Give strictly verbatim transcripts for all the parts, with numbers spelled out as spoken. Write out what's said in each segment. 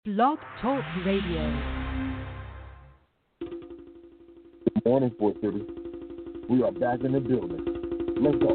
Blog Talk Radio. Good morning, Fort City. We are back in the building. Let's go.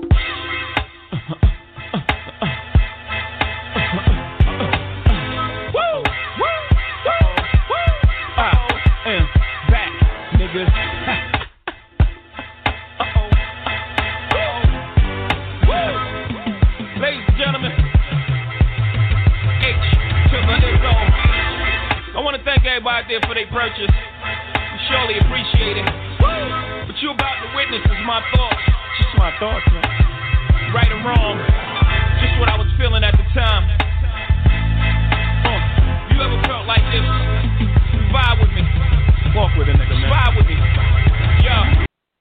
Out there for their purchase. We surely appreciate it. Woo! What you about to witness is my thoughts. Just my thoughts, man. Right or wrong. Just what I was feeling at the time. Uh, you ever felt like this? Vibe with me. Walk with a nigga, man. Vibe with me. Yeah.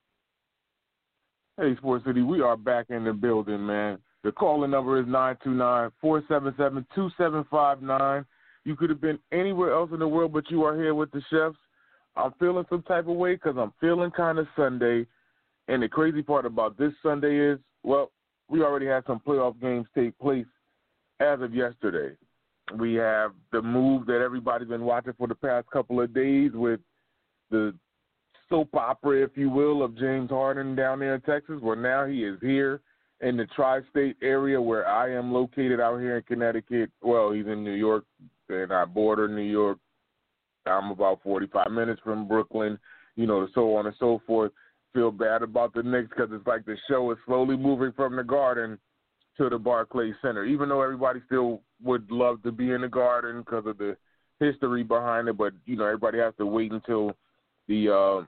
Hey, Sports City, we are back in the building, man. The calling number is nine two nine, four seven seven, two seven five nine. You could have been anywhere else in the world, but you are here with the chefs. I'm feeling some type of way because I'm feeling kind of Sunday. And the crazy part about this Sunday is, well, we already had some playoff games take place as of yesterday. We have the move that everybody's been watching for the past couple of days with the soap opera, if you will, of James Harden down there in Texas. Well, now he is here in the tri-state area where I am located out here in Connecticut. Well, he's in New York. And I border New York. I'm about forty-five minutes from Brooklyn, you know, so on and so forth. Feel bad about the Knicks because it's like the show is slowly moving from the Garden to the Barclays Center, even though everybody still would love to be in the Garden because of the history behind it. But, you know, everybody has to wait until the uh,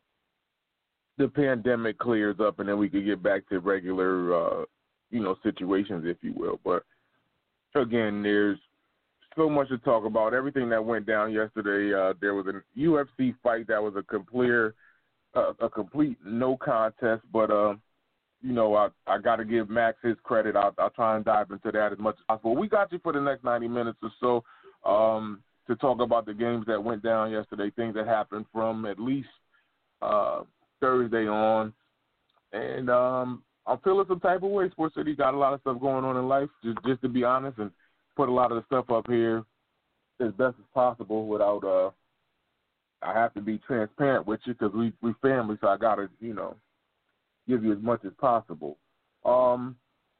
the pandemic clears up and then we could get back to regular, uh, you know, situations, if you will. But, again, there's so much to talk about. Everything that went down yesterday, uh, there was a U F C fight that was a complete, uh, a complete no contest. But uh, you know, I I got to give Max his credit. I'll, I'll try and dive into that as much as possible. We got you for the next ninety minutes or so um, to talk about the games that went down yesterday, things that happened from at least uh, Thursday on, and um, I'm feeling some type of way. Sports City got a lot of stuff going on in life, just just to be honest, and put a lot of the stuff up here as best as possible without, uh, I have to be transparent with you because we, we family, so I got to, you know, give you as much as possible. Um,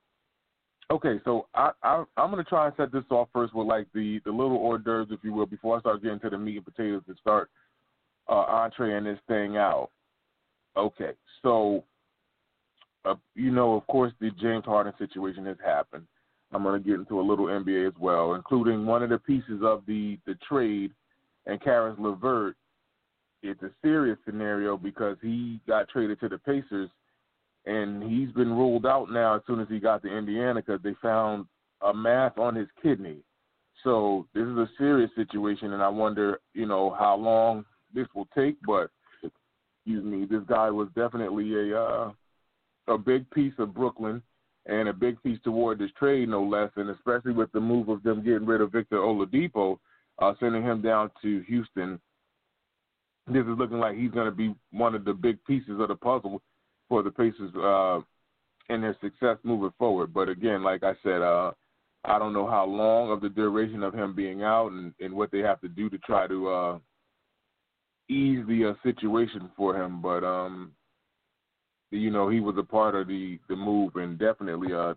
okay, so I, I, I'm going to try and set this off first with, like, the, the little hors d'oeuvres, if you will, before I start getting to the meat and potatoes to start uh, entreeing this thing out. Okay, so, uh, you know, of course, the James Harden situation has happened. I'm going to get into a little N B A as well, including one of the pieces of the, the trade, and Karis LeVert. It's a serious scenario because he got traded to the Pacers, and he's been ruled out now as soon as he got to Indiana because they found a mass on his kidney. So this is a serious situation, and I wonder, you know, how long this will take. But, excuse me, this guy was definitely a uh, a big piece of Brooklyn, and a big piece toward this trade, no less, and especially with the move of them getting rid of Victor Oladipo, uh, sending him down to Houston. This is looking like he's going to be one of the big pieces of the puzzle for the Pacers uh, in their success moving forward. But, again, like I said, uh, I don't know how long of the duration of him being out and, and what they have to do to try to uh, ease the uh, situation for him. But, um, you know, he was a part of the, the move, and definitely, uh,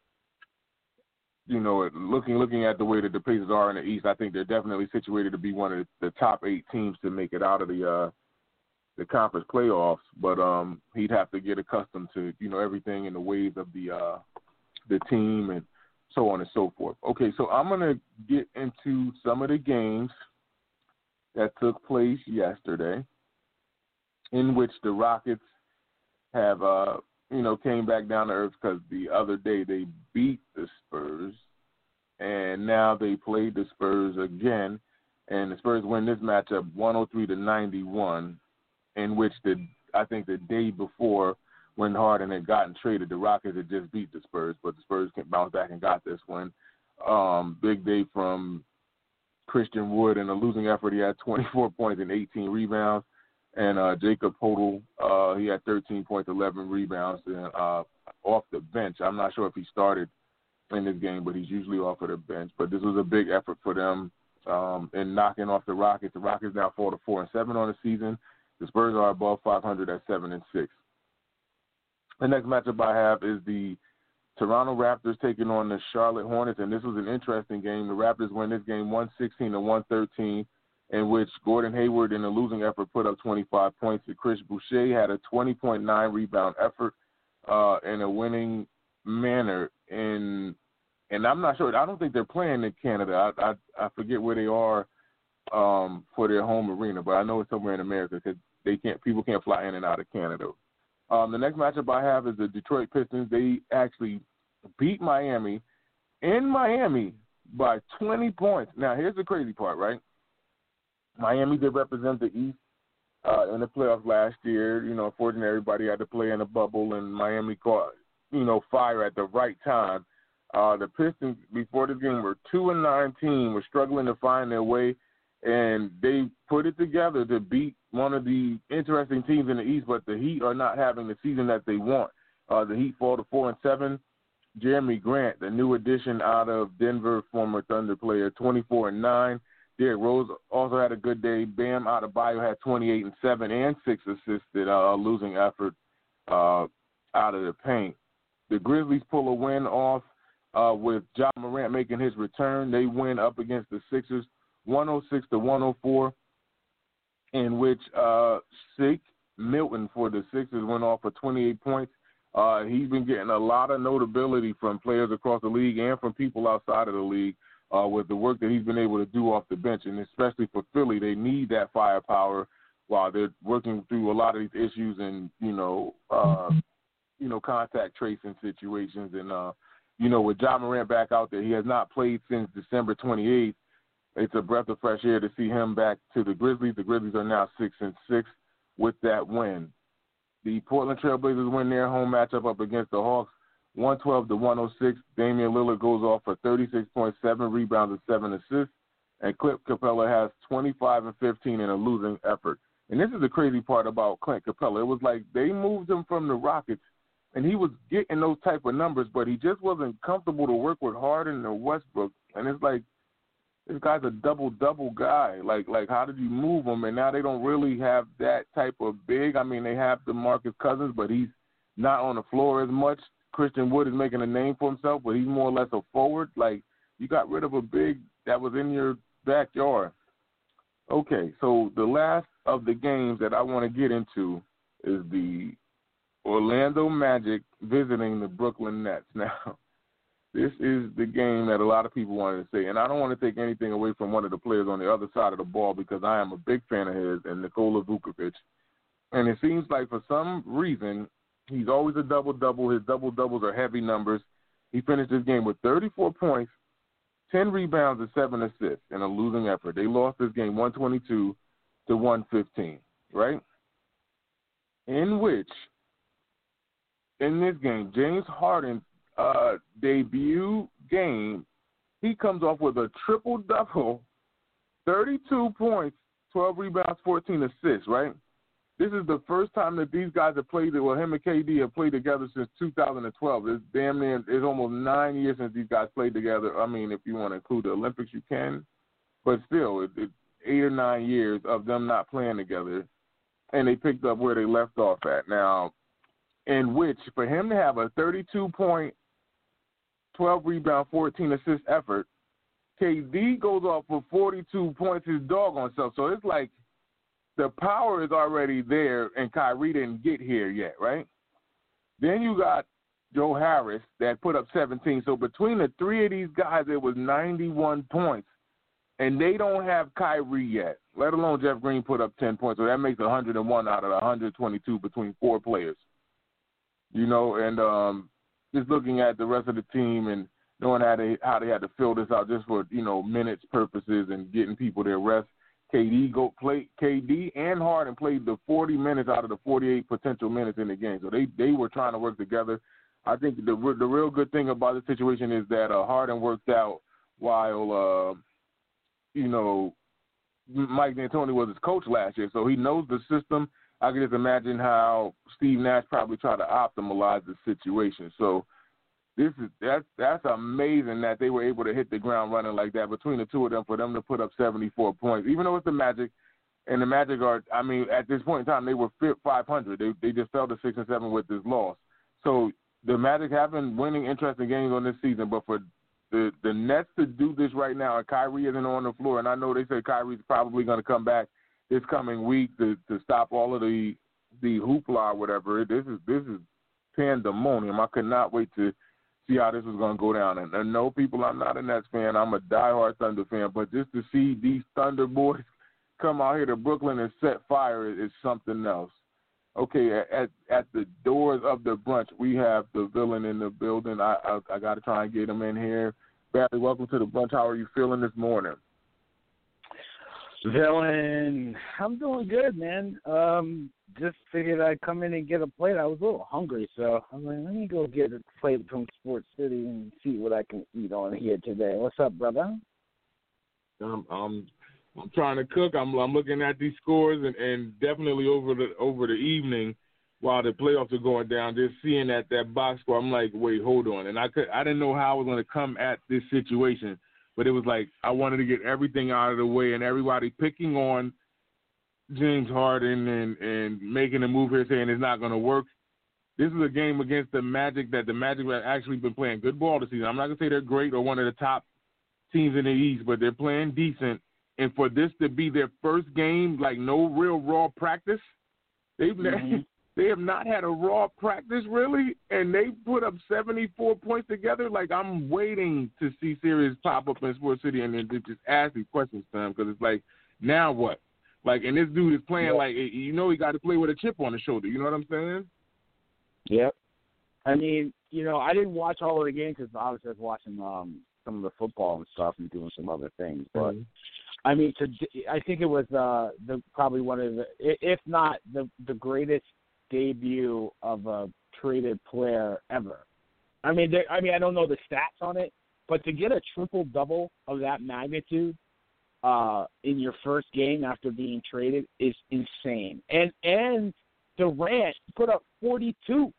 you know, looking looking at the way that the Pacers are in the East, I think they're definitely situated to be one of the, the top eight teams to make it out of the uh, the conference playoffs. But um, he'd have to get accustomed to, you know, everything in the ways of the uh, the team and so on and so forth. Okay, so I'm going to get into some of the games that took place yesterday in which the Rockets have, uh, you know, came back down to earth because the other day they beat the Spurs, and now they played the Spurs again, and the Spurs win this matchup one oh three to ninety-one, in which the I think the day before when Harden had gotten traded, the Rockets had just beat the Spurs, but the Spurs can bounce back and got this one. Um, big day from Christian Wood in a losing effort. He had twenty-four points and eighteen rebounds. And uh, Jacob Podol, uh, he had thirteen points, eleven rebounds and, uh, off the bench. I'm not sure if he started in this game, but he's usually off of the bench. But this was a big effort for them. um, and knocking off the Rockets. The Rockets now fall to four and seven on the season. The Spurs are above five hundred at seven and six. The next matchup I have is the Toronto Raptors taking on the Charlotte Hornets, and this was an interesting game. The Raptors win this game one sixteen to one thirteen, in which Gordon Hayward, in a losing effort, put up twenty-five points. And Chris Boucher had a twenty point nine rebound effort uh, in a winning manner. In, and I'm not sure. I don't think they're playing in Canada. I I, I forget where they are um, for their home arena, but I know it's somewhere in America because they can't. People can't fly in and out of Canada. Um, the next matchup I have is the Detroit Pistons. They actually beat Miami in Miami by twenty points. Now, here's the crazy part, right? Miami did represent the East uh, in the playoffs last year. You know, unfortunately, everybody had to play in a bubble, and Miami caught, you know, fire at the right time. Uh, the Pistons, before this game, were two and nine team, were struggling to find their way, and they put it together to beat one of the interesting teams in the East, but the Heat are not having the season that they want. Uh, the Heat fall to four and seven. Jeremy Grant, the new addition out of Denver, former Thunder player, twenty-four and nine. Derrick Rose also had a good day. Bam Adebayo had twenty-eight and seven and six assisted, uh, losing effort uh, out of the paint. The Grizzlies pull a win off uh, with Ja Morant making his return. They win up against the Sixers, one oh six to one oh four, in which uh, Shake Milton for the Sixers went off for twenty-eight points. Uh, he's been getting a lot of notability from players across the league and from people outside of the league uh, with the work that he's been able to do off the bench. And especially for Philly, they need that firepower while they're working through a lot of these issues and, you know, uh, you know, contact tracing situations. And, uh, you know, with Ja Morant back out there, he has not played since December twenty-eighth. It's a breath of fresh air to see him back to the Grizzlies. The Grizzlies are now six and six with that win. The Portland Trailblazers win their home matchup up against the Hawks, one twelve to one oh six. Damian Lillard goes off for thirty-six point seven rebounds and seven assists, and Clint Capella has twenty-five and fifteen in a losing effort. And this is the crazy part about Clint Capella. It was like they moved him from the Rockets, and he was getting those type of numbers, but he just wasn't comfortable to work with Harden or Westbrook. And it's like, this guy's a double-double guy. Like, like how did you move him? And now they don't really have that type of big. I mean, they have DeMarcus Cousins, but he's not on the floor as much. Christian Wood is making a name for himself, but he's more or less a forward. Like, you got rid of a big that was in your backyard. Okay, so the last of the games that I want to get into is the Orlando Magic visiting the Brooklyn Nets. Now, this is the game that a lot of people wanted to say, and I don't want to take anything away from one of the players on the other side of the ball because I am a big fan of his, and Nikola Vucevic. And it seems like for some reason he's always a double-double. His double-doubles are heavy numbers. He finished this game with thirty-four points, ten rebounds, and seven assists in a losing effort. They lost this game one twenty-two to one fifteen, right? In which, in this game, James Harden Uh, debut game, he comes off with a triple-double, thirty-two points, twelve rebounds, fourteen assists, right? This is the first time that these guys have played, well, him and K D have played together since two thousand twelve. It's damn near, it's almost nine years since these guys played together. I mean, if you want to include the Olympics, you can. But still, it, it's eight or nine years of them not playing together, and they picked up where they left off at. Now, in which, for him to have a thirty-two point, twelve rebound, fourteen assist effort, K D goes off for forty-two points, his doggone self. So it's like the power is already there, and Kyrie didn't get here yet, right? Then you got Joe Harris that put up seventeen. So between the three of these guys, it was ninety-one points, and they don't have Kyrie yet, let alone Jeff Green put up ten points. So that makes one hundred one out of one hundred twenty-two between four players. You know, and um, just looking at the rest of the team and knowing how they how they had to fill this out just for, you know, minutes purposes and getting people their rest. K D go play K D and Harden played the forty minutes out of the forty-eight potential minutes in the game. So they, they were trying to work together. I think the the real good thing about the situation is that uh, Harden worked out while uh, you know, Mike D'Antoni was his coach last year, so he knows the system. I can just imagine how Steve Nash probably tried to optimalize the situation. So This is that's that's amazing that they were able to hit the ground running like that between the two of them for them to put up seventy-four points. Even though it's the Magic, and the Magic are, I mean, at this point in time they were five hundred. They they just fell to six and seven with this loss. So the Magic have been winning interesting games on this season, but for the the Nets to do this right now, and Kyrie isn't on the floor, and I know they say Kyrie's probably going to come back this coming week to, to stop all of the the hoopla or whatever. This is this is pandemonium. I could not wait to see how this was going to go down. And, and no, people, I'm not a Nets fan. I'm a diehard Thunder fan. But just to see these Thunder boys come out here to Brooklyn and set fire is, is something else. Okay, at at the doors of the brunch, we have the villain in the building. I I, I got to try and get him in here. Barry, welcome to the brunch. How are you feeling this morning? Villain, I'm doing good, man. Um, just figured I'd come in and get a plate. I was a little hungry, so I'm like, let me go get a plate from Sports City and see what I can eat on here today. What's up, brother? Um, I'm I'm trying to cook. I'm I'm looking at these scores and, and definitely over the over the evening while the playoffs are going down, just seeing that that box score, I'm like, wait, hold on. And I could I didn't know how I was going to come at this situation. But it was like I wanted to get everything out of the way, and everybody picking on James Harden and, and making a move here saying it's not going to work. This is a game against the Magic that the Magic have actually been playing good ball this season. I'm not going to say they're great or one of the top teams in the East, but they're playing decent. And for this to be their first game, like no real raw practice, they've mm-hmm. They have not had a raw practice, really, and they put up seventy-four points together. Like, I'm waiting to see series pop up in Sports City and then just ask these questions to them because it's like, now what? Like, and this dude is playing yeah. like, you know, he got to play with a chip on his shoulder. You know what I'm saying? Yep. I mean, you know, I didn't watch all of the games because I was just watching um, some of the football and stuff and doing some other things. But, mm-hmm. I mean, to, I think it was uh, the probably one of the, if not the, the greatest debut of a traded player ever. I mean, I mean, I don't know the stats on it, but to get a triple double of that magnitude uh, in your first game after being traded is insane. And and Durant put up forty-two.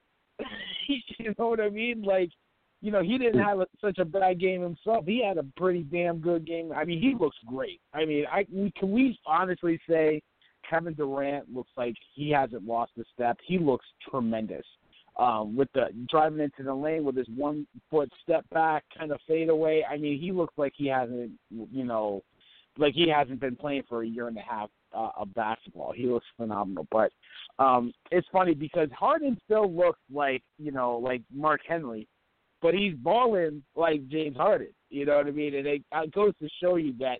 You know what I mean? Like, you know, he didn't have a, such a bad game himself. He had a pretty damn good game. I mean, he looks great. I mean, I can we honestly say Kevin Durant looks like he hasn't lost a step. He looks tremendous. Um, with the driving into the lane with his one foot step back kind of fade away. I mean, he looks like he hasn't, you know, like he hasn't been playing for a year and a half uh, of basketball. He looks phenomenal. But um, it's funny because Harden still looks like, you know, like Mark Henry, but he's balling like James Harden. You know what I mean? And it, it goes to show you that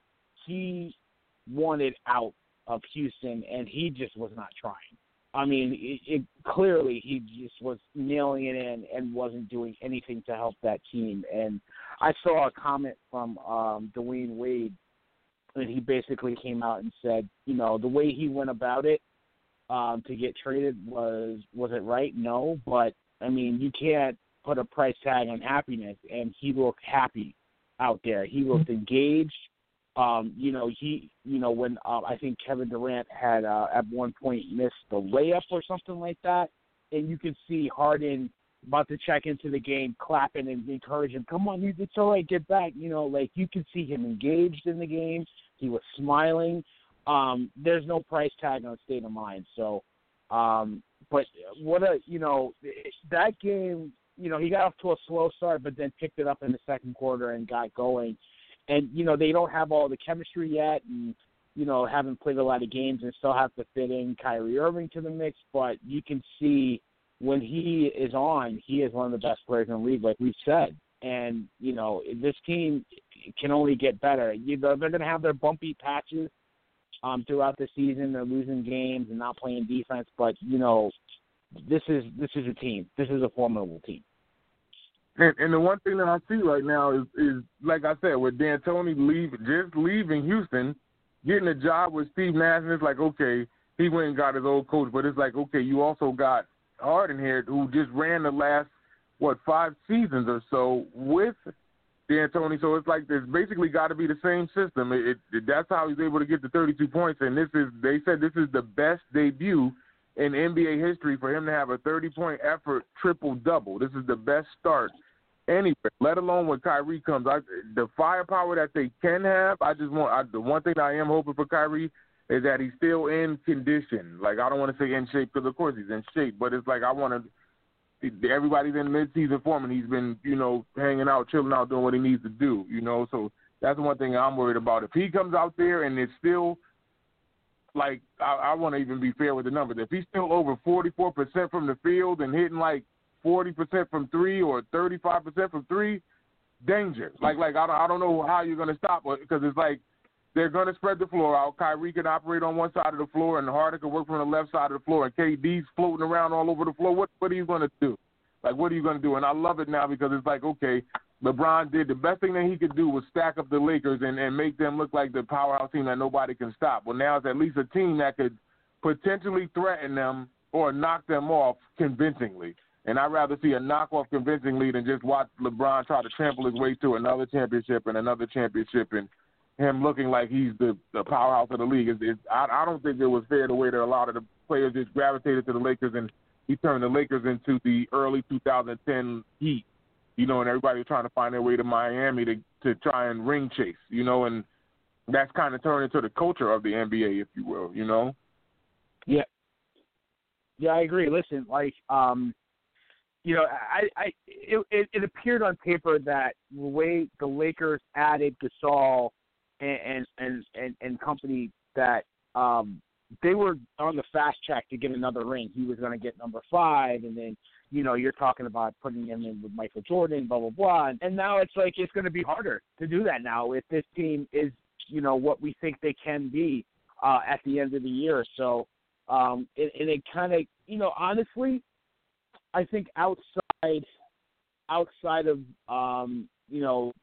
he wanted out of Houston, and he just was not trying. I mean, it, it clearly he just was nailing it in and wasn't doing anything to help that team. And I saw a comment from um, Dwayne Wade, and he basically came out and said, you know, the way he went about it um, to get traded was was it right? No, but I mean, you can't put a price tag on happiness, and he looked happy out there. He looked engaged. Um, you know, he, you know, when uh, I think Kevin Durant had uh, at one point missed the layup or something like that, and you could see Harden about to check into the game, clapping and encouraging him. Come on, it's all right, get back. You know, like you could see him engaged in the game. He was smiling. Um, there's no price tag on state of mind. So, um, but what a, you know, that game, you know, he got off to a slow start, but then picked it up in the second quarter and got going. And, you know, they don't have all the chemistry yet and, you know, haven't played a lot of games and still have to fit in Kyrie Irving to the mix. But you can see when he is on, he is one of the best players in the league, like we've said. And, you know, this team can only get better. You know, they're going to have their bumpy patches um, throughout the season. They're losing games and not playing defense. But, you know, this is this is a team. This is a formidable team. And, and the one thing that I see right now is, is like I said, with D'Antoni leave, just leaving Houston, getting a job with Steve Nash, and it's like, okay, he went and got his old coach, but it's like, okay, you also got Harden here who just ran the last, what, five seasons or so with D'Antoni. So it's like there's basically got to be the same system. It, it, that's how he's able to get the thirty-two points, and this is, they said this is the best debut in N B A history for him to have a thirty-point effort triple-double. This is the best start anywhere, let alone when Kyrie comes. I, the firepower that they can have, I just want I, – the one thing I am hoping for Kyrie is that he's still in condition. Like, I don't want to say in shape because, of course, he's in shape, but it's like I want to – everybody's in mid-season form, and he's been, you know, hanging out, chilling out, doing what he needs to do, you know. So that's one thing I'm worried about. If he comes out there and it's still – like, I, I want to even be fair with the numbers. If he's still over forty-four percent from the field and hitting like forty percent from three or thirty-five percent from three, danger. Like, like I don't, I don't know how you're going to stop it because it's like they're going to spread the floor out. Kyrie can operate on one side of the floor and Harden can work from the left side of the floor, and K D's floating around all over the floor. What, what are you going to do? Like, what are you going to do? And I love it now because it's like, okay, LeBron did the best thing that he could do was stack up the Lakers and, and make them look like the powerhouse team that nobody can stop. Well, now it's at least a team that could potentially threaten them or knock them off convincingly. And I'd rather see a knockoff convincingly than just watch LeBron try to trample his way to another championship and another championship and him looking like he's the, the powerhouse of the league. It's, it's, I, I don't think it was fair the way that a lot of the players just gravitated to the Lakers and he turned the Lakers into the early two thousand ten Heat. You know, and everybody was trying to find their way to Miami to to try and ring chase, you know, and that's kind of turned into the culture of the N B A, if you will, you know? Yeah. Yeah, I agree. Listen, like, um, you know, I, I it, it, it appeared on paper that the way the Lakers added Gasol and and, and, and, and company that um, they were on the fast track to get another ring. He was going to get number five, and then, you know, you're talking about putting him in with Michael Jordan, blah, blah, blah. And now it's like it's going to be harder to do that now if this team is, you know, what we think they can be uh, at the end of the year. So, um, and, and it kind of, you know, honestly, I think outside outside of, um, you know,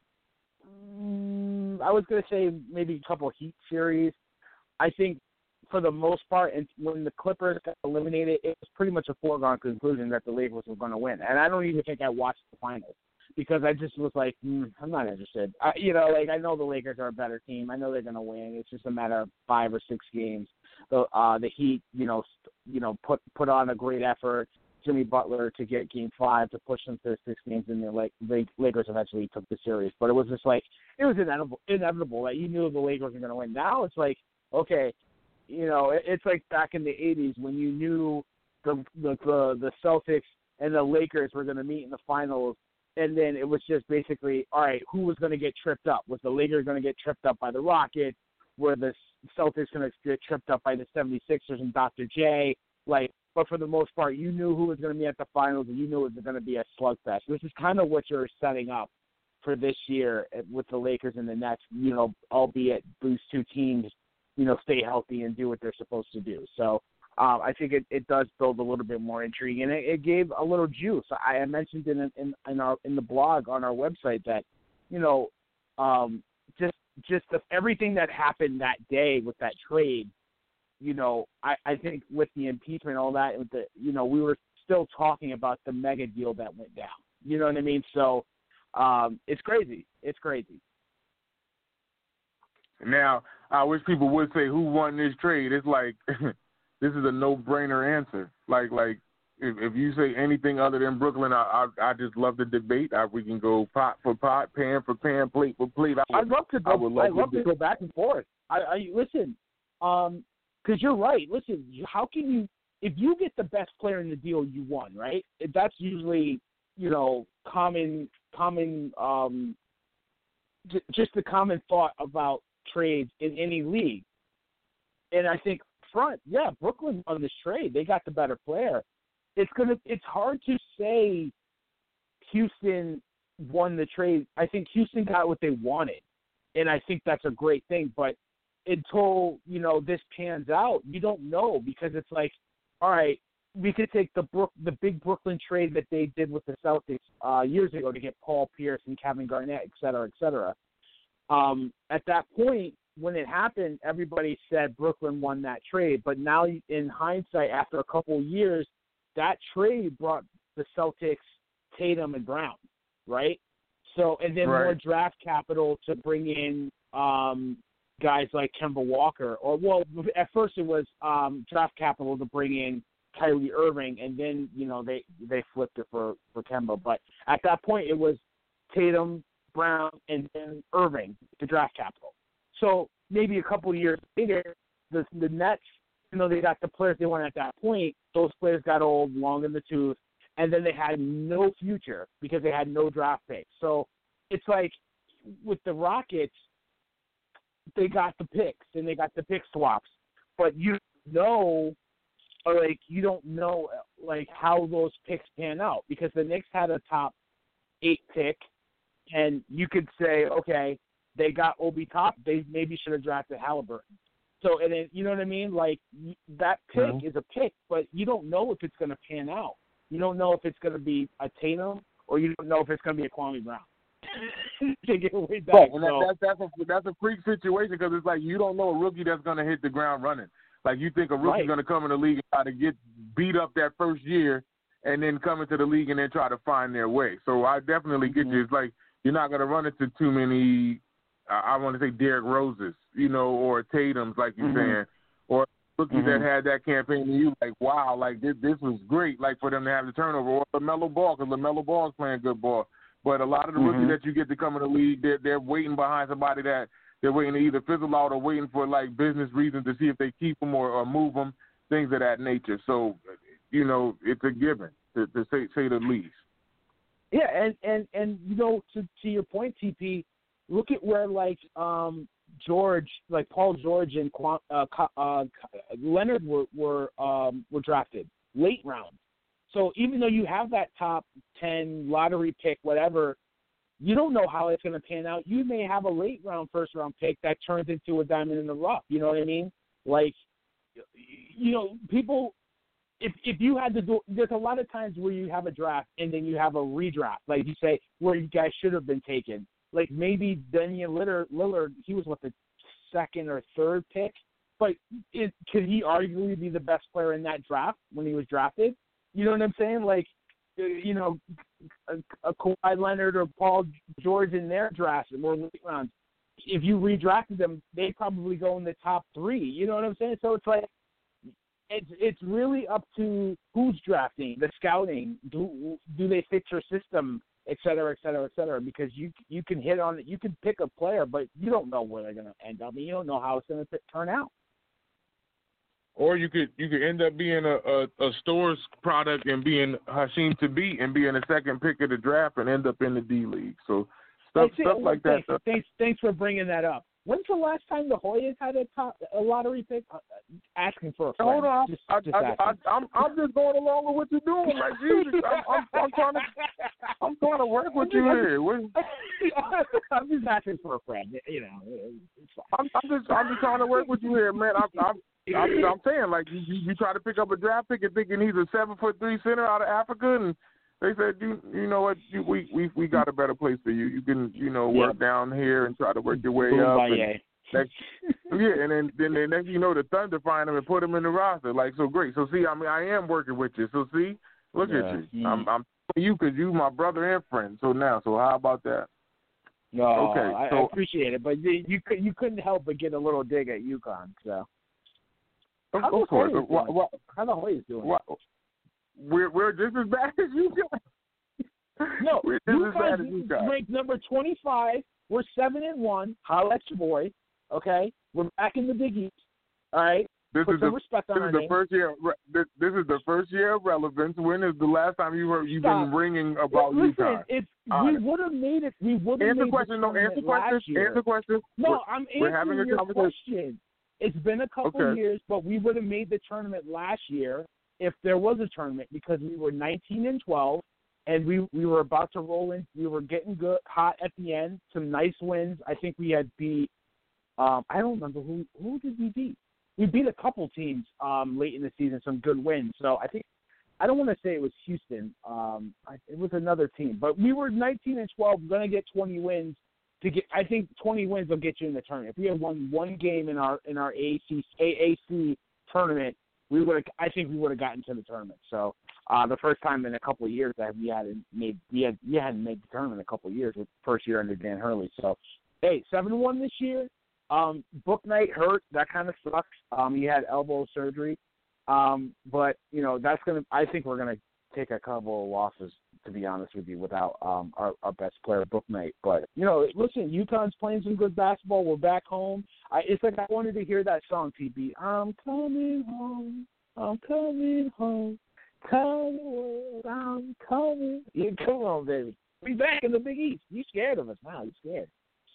mm, I was going to say maybe a couple of Heat series, I think for the most part, and when the Clippers got eliminated, it was pretty much a foregone conclusion that the Lakers were going to win. And I don't even think I watched the finals because I just was like, mm, I'm not interested. I, you know, like I know the Lakers are a better team. I know they're going to win. It's just a matter of five or six games. The uh, the Heat, you know, st- you know, put put on a great effort. Jimmy Butler to get Game Five to push them to six games, and the like, the Lakers eventually took the series. But it was just like it was inevitable, inevitable that you knew the Lakers were going to win. Now it's like, okay. You know, it's like back in the eighties when you knew the the the, the Celtics and the Lakers were going to meet in the finals, and then it was just basically, all right, who was going to get tripped up? Was the Lakers going to get tripped up by the Rockets? Were the Celtics going to get tripped up by the seventy-sixers and Doctor J? Like, but for the most part, you knew who was going to be at the finals, and you knew it was going to be a slugfest. This is kind of what you're setting up for this year with the Lakers and the Nets, you know, albeit these two teams, you know, stay healthy and do what they're supposed to do. So um, I think it, it does build a little bit more intrigue, and it, it gave a little juice. I, I mentioned in in in, our, in the blog on our website that, you know, um, just just the, everything that happened that day with that trade, you know, I, I think with the impeachment and all that, with the, you know, we were still talking about the mega deal that went down. You know what I mean? So um, it's crazy. It's crazy. Now, I wish people would say who won this trade. It's like this is a no-brainer answer. Like, like if, if you say anything other than Brooklyn, I I, I just love the debate. I, we can go pot for pot, pan for pan, plate for plate. I would, I'd love to go. I would love, I'd love to, to go back and forth. I, I listen, um, because you're right. Listen, how can you if you get the best player in the deal, you won, right? That's usually, you know, common common um, j- just the common thought about trades in any league. And I think front, yeah, Brooklyn won this trade. They got the better player. It's gonna it's hard to say Houston won the trade. I think Houston got what they wanted. And I think that's a great thing. But until, you know, this pans out, you don't know, because it's like, all right, we could take the Brook, the big Brooklyn trade that they did with the Celtics uh, years ago to get Paul Pierce and Kevin Garnett, et cetera, et cetera. Um, at that point, when it happened, everybody said Brooklyn won that trade. But now, in hindsight, after a couple of years, that trade brought the Celtics Tatum and Brown, right? So, and then right. more draft capital to bring in um, guys like Kemba Walker. Or, well, at first it was um, draft capital to bring in Kyrie Irving, and then, you know, they, they flipped it for, for Kemba. But at that point, it was Tatum, Brown, and, and Irving, the draft capital. So maybe a couple of years later, the, the Nets, you know, they got the players they wanted at that point, those players got old, long in the tooth, and then they had no future because they had no draft picks. So it's like with the Rockets, they got the picks and they got the pick swaps, but you know, or like you don't know like how those picks pan out because the Knicks had a top eight pick, and you could say, okay, they got Obi Top, they maybe should have drafted Halliburton. So and then you know what I mean? Like that pick mm-hmm. is a pick, but you don't know if it's going to pan out. You don't know if it's going to be a Tatum or you don't know if it's going to be a Kwame Brown. to get way back. Right, and so. that, that's, that's, a, that's a freak situation because it's like you don't know a rookie that's going to hit the ground running. Like you think a rookie's right. going to come in the league and try to get beat up that first year and then come into the league and then try to find their way. So I definitely get mm-hmm. you. It's like you're not going to run into too many, uh, I want to say Derrick Roses, you know, or Tatums, like you're mm-hmm. saying, or rookie mm-hmm. that had that campaign and you like, wow, like this, this was great, like for them to have the turnover, or LaMelo Ball, because LaMelo Ball's playing good ball. But a lot of the mm-hmm. rookies that you get to come in the league, they're, they're waiting behind somebody that they're waiting to either fizzle out or waiting for, like, business reasons to see if they keep them or, or move them, things of that nature. So, you know, it's a given, to, to say, say the least. Yeah, and, and, and you know, to, to your point, T P, look at where, like, um, George, like Paul George and uh, uh, Leonard were were, um, were drafted, late round. So even though you have that top ten lottery pick, whatever, you don't know how it's going to pan out. You may have a late round, first round pick that turns into a diamond in the rough. You know what I mean? Like, you know, people, if if you had to do, there's a lot of times where you have a draft and then you have a redraft, like you say, where you guys should have been taken. Like maybe Damian Lillard, Lillard, he was what, the second or third pick, but it, could he arguably be the best player in that draft when he was drafted? You know what I'm saying? Like, you know, a, a Kawhi Leonard or Paul George in their drafts or late rounds, if you redrafted them, they probably go in the top three. You know what I'm saying? So it's like, it's it's really up to who's drafting, the scouting. Do do they fit your system, et cetera, et cetera, et cetera? Because you you can hit on it, you can pick a player, but you don't know where they're going to end up. And you don't know how it's going to turn out. Or you could you could end up being a, a, a store's product and being Hasheem Thabit and being the second pick of the draft and end up in the D League. So stuff hey, stuff see, like thanks, that. Thanks, thanks for bringing that up. When's the last time the Hoyas had a top a lottery pick? Uh, asking for a friend. Hold on, just, I, just I, I, I'm I'm just going along with what you're doing. Like Jesus, I'm, I'm, I'm trying to I'm trying to work with you here. What? I'm just asking for a friend. You know, it's fine. I'm, I'm just I'm just trying to work with you here, man. I'm I'm, I'm, I'm saying like you, you try to pick up a draft pick and thinking he's a seven foot three center out of Africa, and they said you you know what you, we we we got a better place for you. You can you know work yep. down here and try to work your way Boom up. by And yay. next, yeah, and then then the next you know the Thunder find him and put him in the roster. Like so great. So see, I mean I am working with you. So see, look yeah. at you. Mm. I'm I'm you because you my brother and friend. So now, so how about that? No, okay, I, so, I appreciate it, but you you, could, you couldn't help but get a little dig at UConn. So of, how of course, the what, what, how the Hoyas doing? What, we're we're just as bad as you guys. No, we're just you as bad guys as you guys. ranked number twenty-five. We're seven and one. Holla at your boy. Okay, we're back in the Big East. All right, this put is some the, respect this on our is the name. first year. This, this is the first year of relevance. When is the last time you were you've Stop. been ringing about Listen, UConn? if Honest. we would have made it, we would have Answer made question. the No, answer tournament question. last year. Answer question. No, we're, I'm we're answering having a your conversation. question. It's been a couple Okay. years, but we would have made the tournament last year if there was a tournament because we were nineteen and twelve, and we we were about to roll in. We were getting good, hot at the end. Some nice wins. I think we had beat. Um, I don't remember who who did we beat. We beat a couple teams um, late in the season. Some good wins. So I think I don't want to say it was Houston. Um, I, it was another team, but we were nineteen and twelve. Going to get twenty wins. To get, I think twenty wins will get you in the tournament. If we had won one game in our in our A A C tournament, we would. I think we would have gotten to the tournament. So uh, the first time in a couple of years that we hadn't made we had we hadn't made the tournament in a couple of years. With first year under Dan Hurley. So hey, seven one this year. Um, Book Night hurt. That kind of sucks. Um, he had elbow surgery. Um, but you know that's gonna. I think we're gonna take a couple of losses to be honest with you, without um, our, our best player, Bookmate. But, you know, listen, UConn's playing some good basketball. We're back home. I, it's like I wanted to hear that song, T B. I'm coming home. I'm coming home. Coming, I'm coming. Yeah, come on, baby. We back in the Big East. You scared of us now. You scared.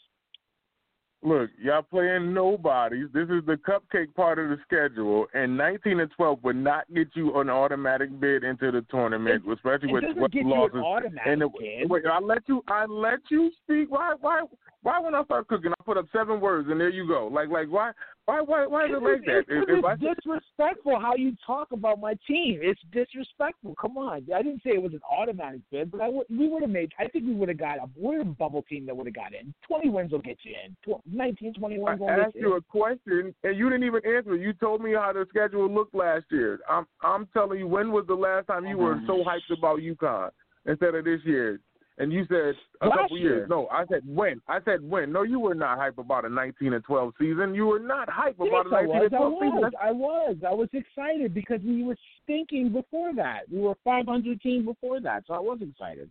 Look, y'all playing nobodies. This is the cupcake part of the schedule, and nineteen and twelve would not get you an automatic bid into the tournament, it, especially it with doesn't what get losses. You an automatic and the, kid. wait, I let you, I let you speak. Why, why, why? When I start cooking, I put up seven words, and there you go. Like, like, why, why, why, why is it like that? It's, If, it's if I, disrespectful how you talk about my team. It's disrespectful. Come on, I didn't say it was an automatic bid, but I would, we would have made. I think we would have got a we're a bubble team that would have got in. Twenty wins will get you in. nineteen, twenty wins will I get asked you you in. a question, and you didn't even answer. You told me how the schedule looked last year. I'm, I'm telling you, when was the last time you were so hyped about UConn instead of this year? And you said a Last couple year. years. No, I said when. I said when. No, you were not hype about a nineteen and twelve season. You were not hype Yes, about a I nineteen was. and twelve I season. was. I was. I was excited because we were stinking before that. We were a five hundred team before that, so I was excited.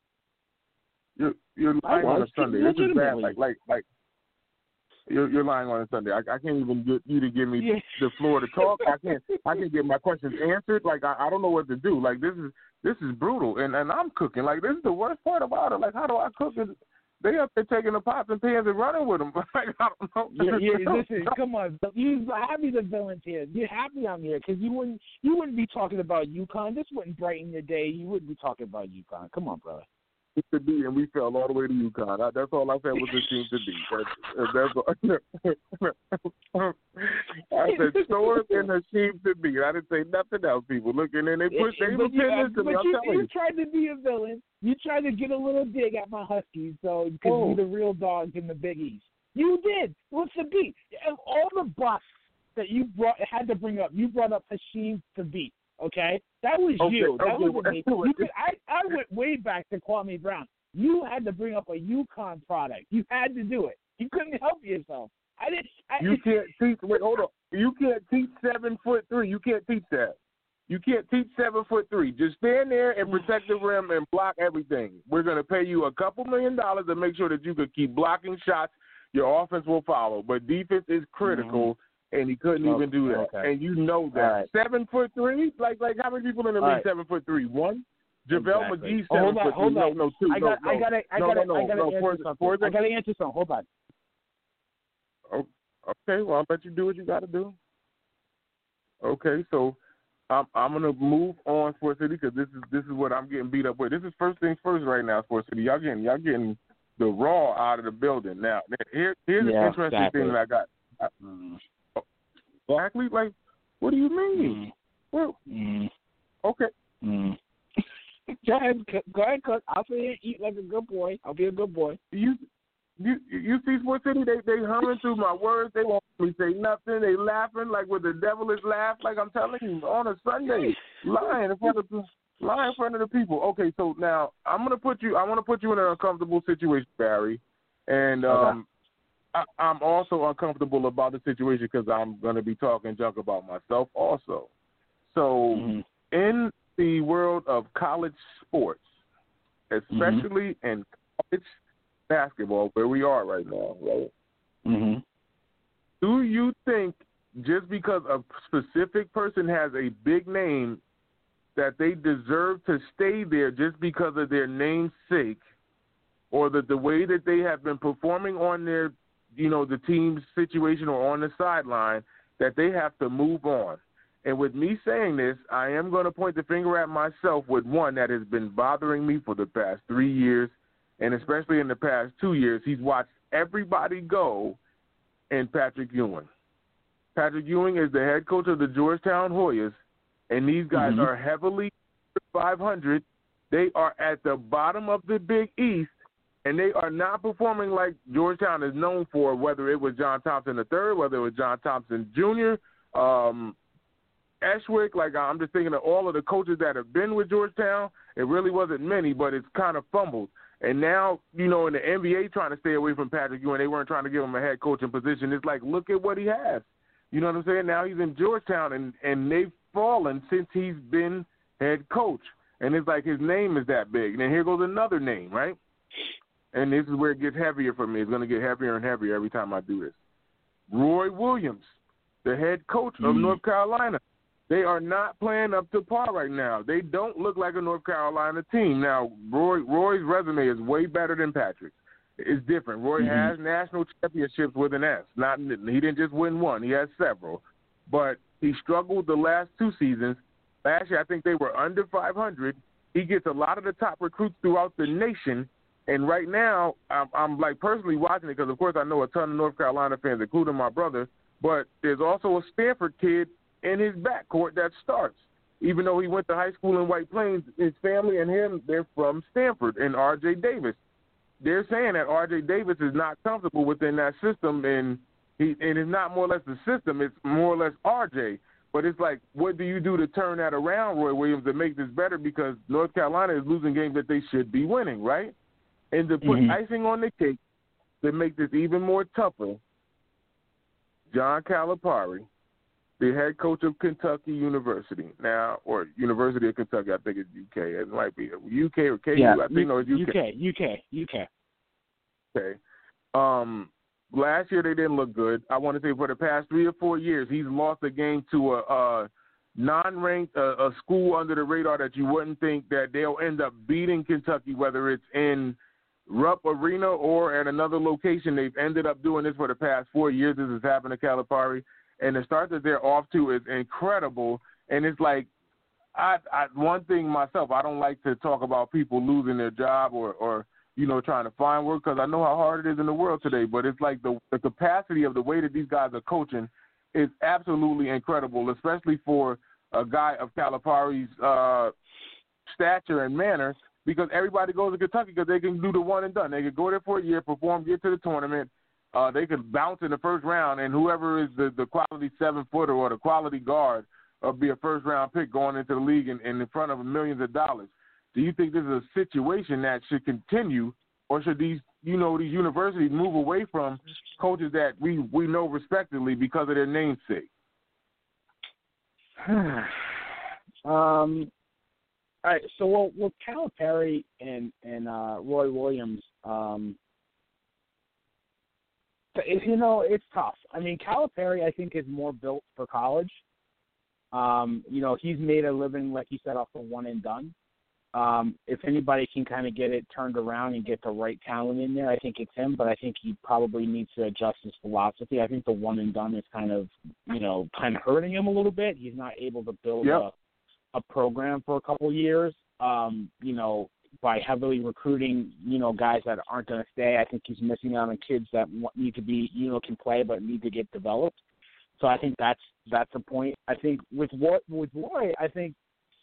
You're, you're lying on a Sunday. This is bad. Legitimately. Like, like, like. You're, you're lying on a Sunday. I, I can't even get you to give me Yeah. the floor to talk. I can't. I can't get my questions answered. Like, I, I don't know what to do. Like, this is this is brutal, and and I'm cooking. Like, this is the worst part about it. Like, how do I cook? And they up there taking the pots and pans and running with them. Like, I don't know. Yeah, yeah, listen, come on. You happy the villain's here. You're happy I'm here because you wouldn't you wouldn't be talking about UConn. This wouldn't brighten your day. You wouldn't be talking about UConn. Come on, brother. To be, and we fell all the way to UConn. I, that's all I said was the team to be. That's, that's all. I said stores and the team to be. I didn't say nothing else. People looking and they push. They even you, pin this to me. I'm you, telling you you. tried to be a villain. You tried to get a little dig at my Huskies, so you could Oh. be the real dogs in the Big East. You did. What's the beat? Of all the busts that you brought had to bring up, you brought up Hasheem Thabeet. Okay, that was Okay, you. That okay, wasn't me. well, You could, I I went way back to Kwame Brown. You had to bring up a UConn product. You had to do it. You couldn't help yourself. I didn't. I, You can't teach. Wait, hold on. You can't teach seven foot three. You can't teach that. You can't teach seven foot three. Just stand there and protect the rim and block everything. We're going to pay you a couple million dollars to make sure that you could keep blocking shots. Your offense will follow, but defense is critical. Mm-hmm. And he couldn't okay, even do that. okay. And you know that. Right. Seven foot three? Like like how many people in the All league right. seven foot three? One? JaVale Exactly. McGee Oh, seven hold on, foot hold three. on. No, no, two. I got no, I got to I no, got to no, no, I got to no, answer for, something. for the, I got to answer something. Hold on. Okay, well I'll let you do what you got to do. Okay, so I'm I'm gonna move on Sports City because this is this is what I'm getting beat up with. This is first things first right now, Sports City. Y'all getting y'all getting the raw out of the building now. Here here's Yeah, an interesting exactly. thing that I got. I, Mm. Exactly, like what do you mean? Mm. Well, Mm. okay. Mm. Go ahead, go ahead, cook. I'll sit here and eat like a good boy. I'll be a good boy. You you you see Sports City, they they humming through my words. They won't let me say nothing. They laughing like with the devilish laugh. Like I'm telling you, on a Sunday, lying in front of lying in front of the people. Okay, so now I'm gonna put you. I want to put you in an uncomfortable situation, Barry, and um, Okay. I, I'm also uncomfortable about the situation because I'm gonna be talking junk about myself also. So Mm-hmm. in the world of college sports, especially mm-hmm. in college basketball, where we are right now, right? Mm-hmm. Do you think just because a specific person has a big name that they deserve to stay there just because of their name's sake, or that the way that they have been performing on their, you know, the team's situation or on the sideline, that they have to move on? And with me saying this, I am going to point the finger at myself with one that has been bothering me for the past three years, and especially in the past two years. He's watched everybody go, and Patrick Ewing. Patrick Ewing is the head coach of the Georgetown Hoyas, and these guys Mm-hmm. are heavily five hundred. They are at the bottom of the Big East, and they are not performing like Georgetown is known for, whether it was John Thompson the third, whether it was John Thompson Junior, um, Eshwick. Like, I'm just thinking of all of the coaches that have been with Georgetown. It really wasn't many, but it's kind of fumbled. And now, you know, in the N B A trying to stay away from Patrick Ewing, they weren't trying to give him a head coaching position. It's like, look at what he has. You know what I'm saying? Now he's in Georgetown, and, and they've fallen since he's been head coach. And it's like his name is that big. And then here goes another name, right? And this is where it gets heavier for me. It's going to get heavier and heavier every time I do this. Roy Williams, the head coach of mm. North Carolina. They are not playing up to par right now. They don't look like a North Carolina team. Now, Roy Roy's resume is way better than Patrick's. It's different. Roy mm-hmm. has national championships with an S. Not he didn't just win one. He has several. But he struggled the last two seasons. Last year, I think they were under five hundred. He gets a lot of the top recruits throughout the nation. And right now, I'm, I'm like personally watching it because, of course, I know a ton of North Carolina fans, including my brother. But there's also a Stanford kid in his backcourt that starts. Even though he went to high school in White Plains, his family and him, they're from Stanford, and R J Davis. They're saying that R J Davis is not comfortable within that system, and he and it's not more or less the system, it's more or less R J. But it's like, what do you do to turn that around, Roy Williams, to make this better? Because North Carolina is losing games that they should be winning, right? And to put mm-hmm. icing on the cake to make this even more tougher, John Calipari, the head coach of Kentucky University now, or University of Kentucky, I think it's U K. It might be U K or K U. Yeah, I think no, it's U K. U K, U K, U K. Okay. Um, last year they didn't look good. I want to say for the past three or four years, he's lost a game to a, a non-ranked, a, a school under the radar that you wouldn't think that they'll end up beating Kentucky, whether it's in Rupp Arena or at another location. They've ended up doing this for the past four years. This has happened to Calipari. And the start that they're off to is incredible. And it's like, I, I one thing myself, I don't like to talk about people losing their job or, or you know, trying to find work because I know how hard it is in the world today. But it's like the, the capacity of the way that these guys are coaching is absolutely incredible, especially for a guy of Calipari's uh, stature and manner, because everybody goes to Kentucky because they can do the one and done. They can go there for a year, perform, get to the tournament. Uh, they could bounce in the first round, and whoever is the, the quality seven-footer or the quality guard will be a first-round pick going into the league and, and in front of millions of dollars. Do you think this is a situation that should continue, or should these, you know, these universities move away from coaches that we, we know respectively because of their namesake? um, all right, so well, with Calipari and, and uh, Roy Williams, um, you know, it's tough. I mean, Calipari, I think, is more built for college. Um, you know, he's made a living, like you said, off the one and done. Um, if anybody can kind of get it turned around and get the right talent in there, I think it's him. But I think he probably needs to adjust his philosophy. I think the one and done is kind of, you know, kind of hurting him a little bit. He's not able to build yep. a, a program for a couple of years. Um, you know, by heavily recruiting, you know, guys that aren't going to stay. I think he's missing out on kids that need to be, you know, can play but need to get developed. So I think that's that's a point. I think with what with Roy, I think,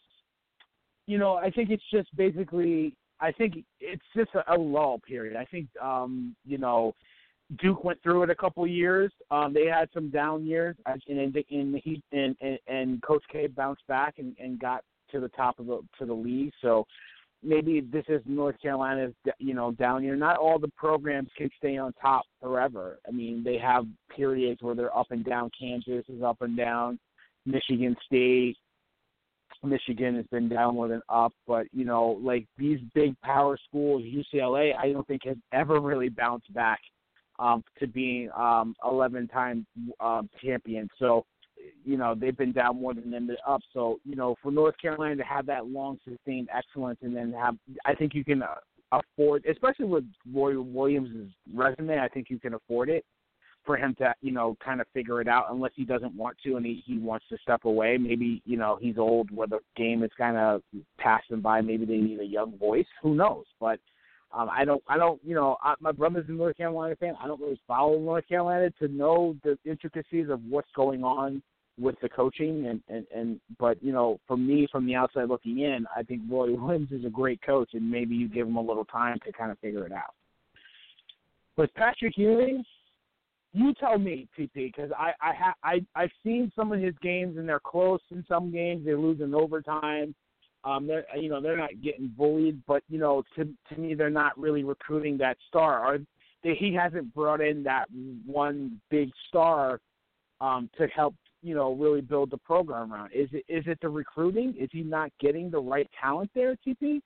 you know, I think it's just basically, I think it's just a, a lull period. I think, um, you know, Duke went through it a couple of years. Um, they had some down years, and in, in he and, and and Coach K bounced back and, and got to the top of the to the league. So maybe this is North Carolina's, you know, down year. Not all the programs can stay on top forever. I mean, they have periods where they're up and down. Kansas is up and down. Michigan State, Michigan has been down more than up. But, you know, like these big power schools, U C L A, I don't think has ever really bounced back um, to being um, eleven-time um, champion. So, you know, they've been down more than ended up. So, you know, for North Carolina to have that long sustained excellence and then have, I think you can afford, especially with Roy Williams' resume, I think you can afford it for him to, you know, kind of figure it out, unless he doesn't want to and he, he wants to step away. Maybe, you know, he's old where the game is kind of passing by. Maybe they need a young voice. Who knows? But um, I don't, I don't, you know, I, my brother's a North Carolina fan. I don't really follow North Carolina to know the intricacies of what's going on with the coaching. And, and, and but, you know, for me, from the outside looking in, I think Roy Williams is a great coach, and maybe you give him a little time to kind of figure it out. But Patrick Ewing, you tell me, P P, because I, I, ha, I, I've seen some of his games, and they're close in some games. They lose in overtime. Um, they're, you know, they're not getting bullied, but, you know, to to me, they're not really recruiting that star. Or they, he hasn't brought in that one big star um, to help you know, really build the program around? Is it is it the recruiting? Is he not getting the right talent there, T P?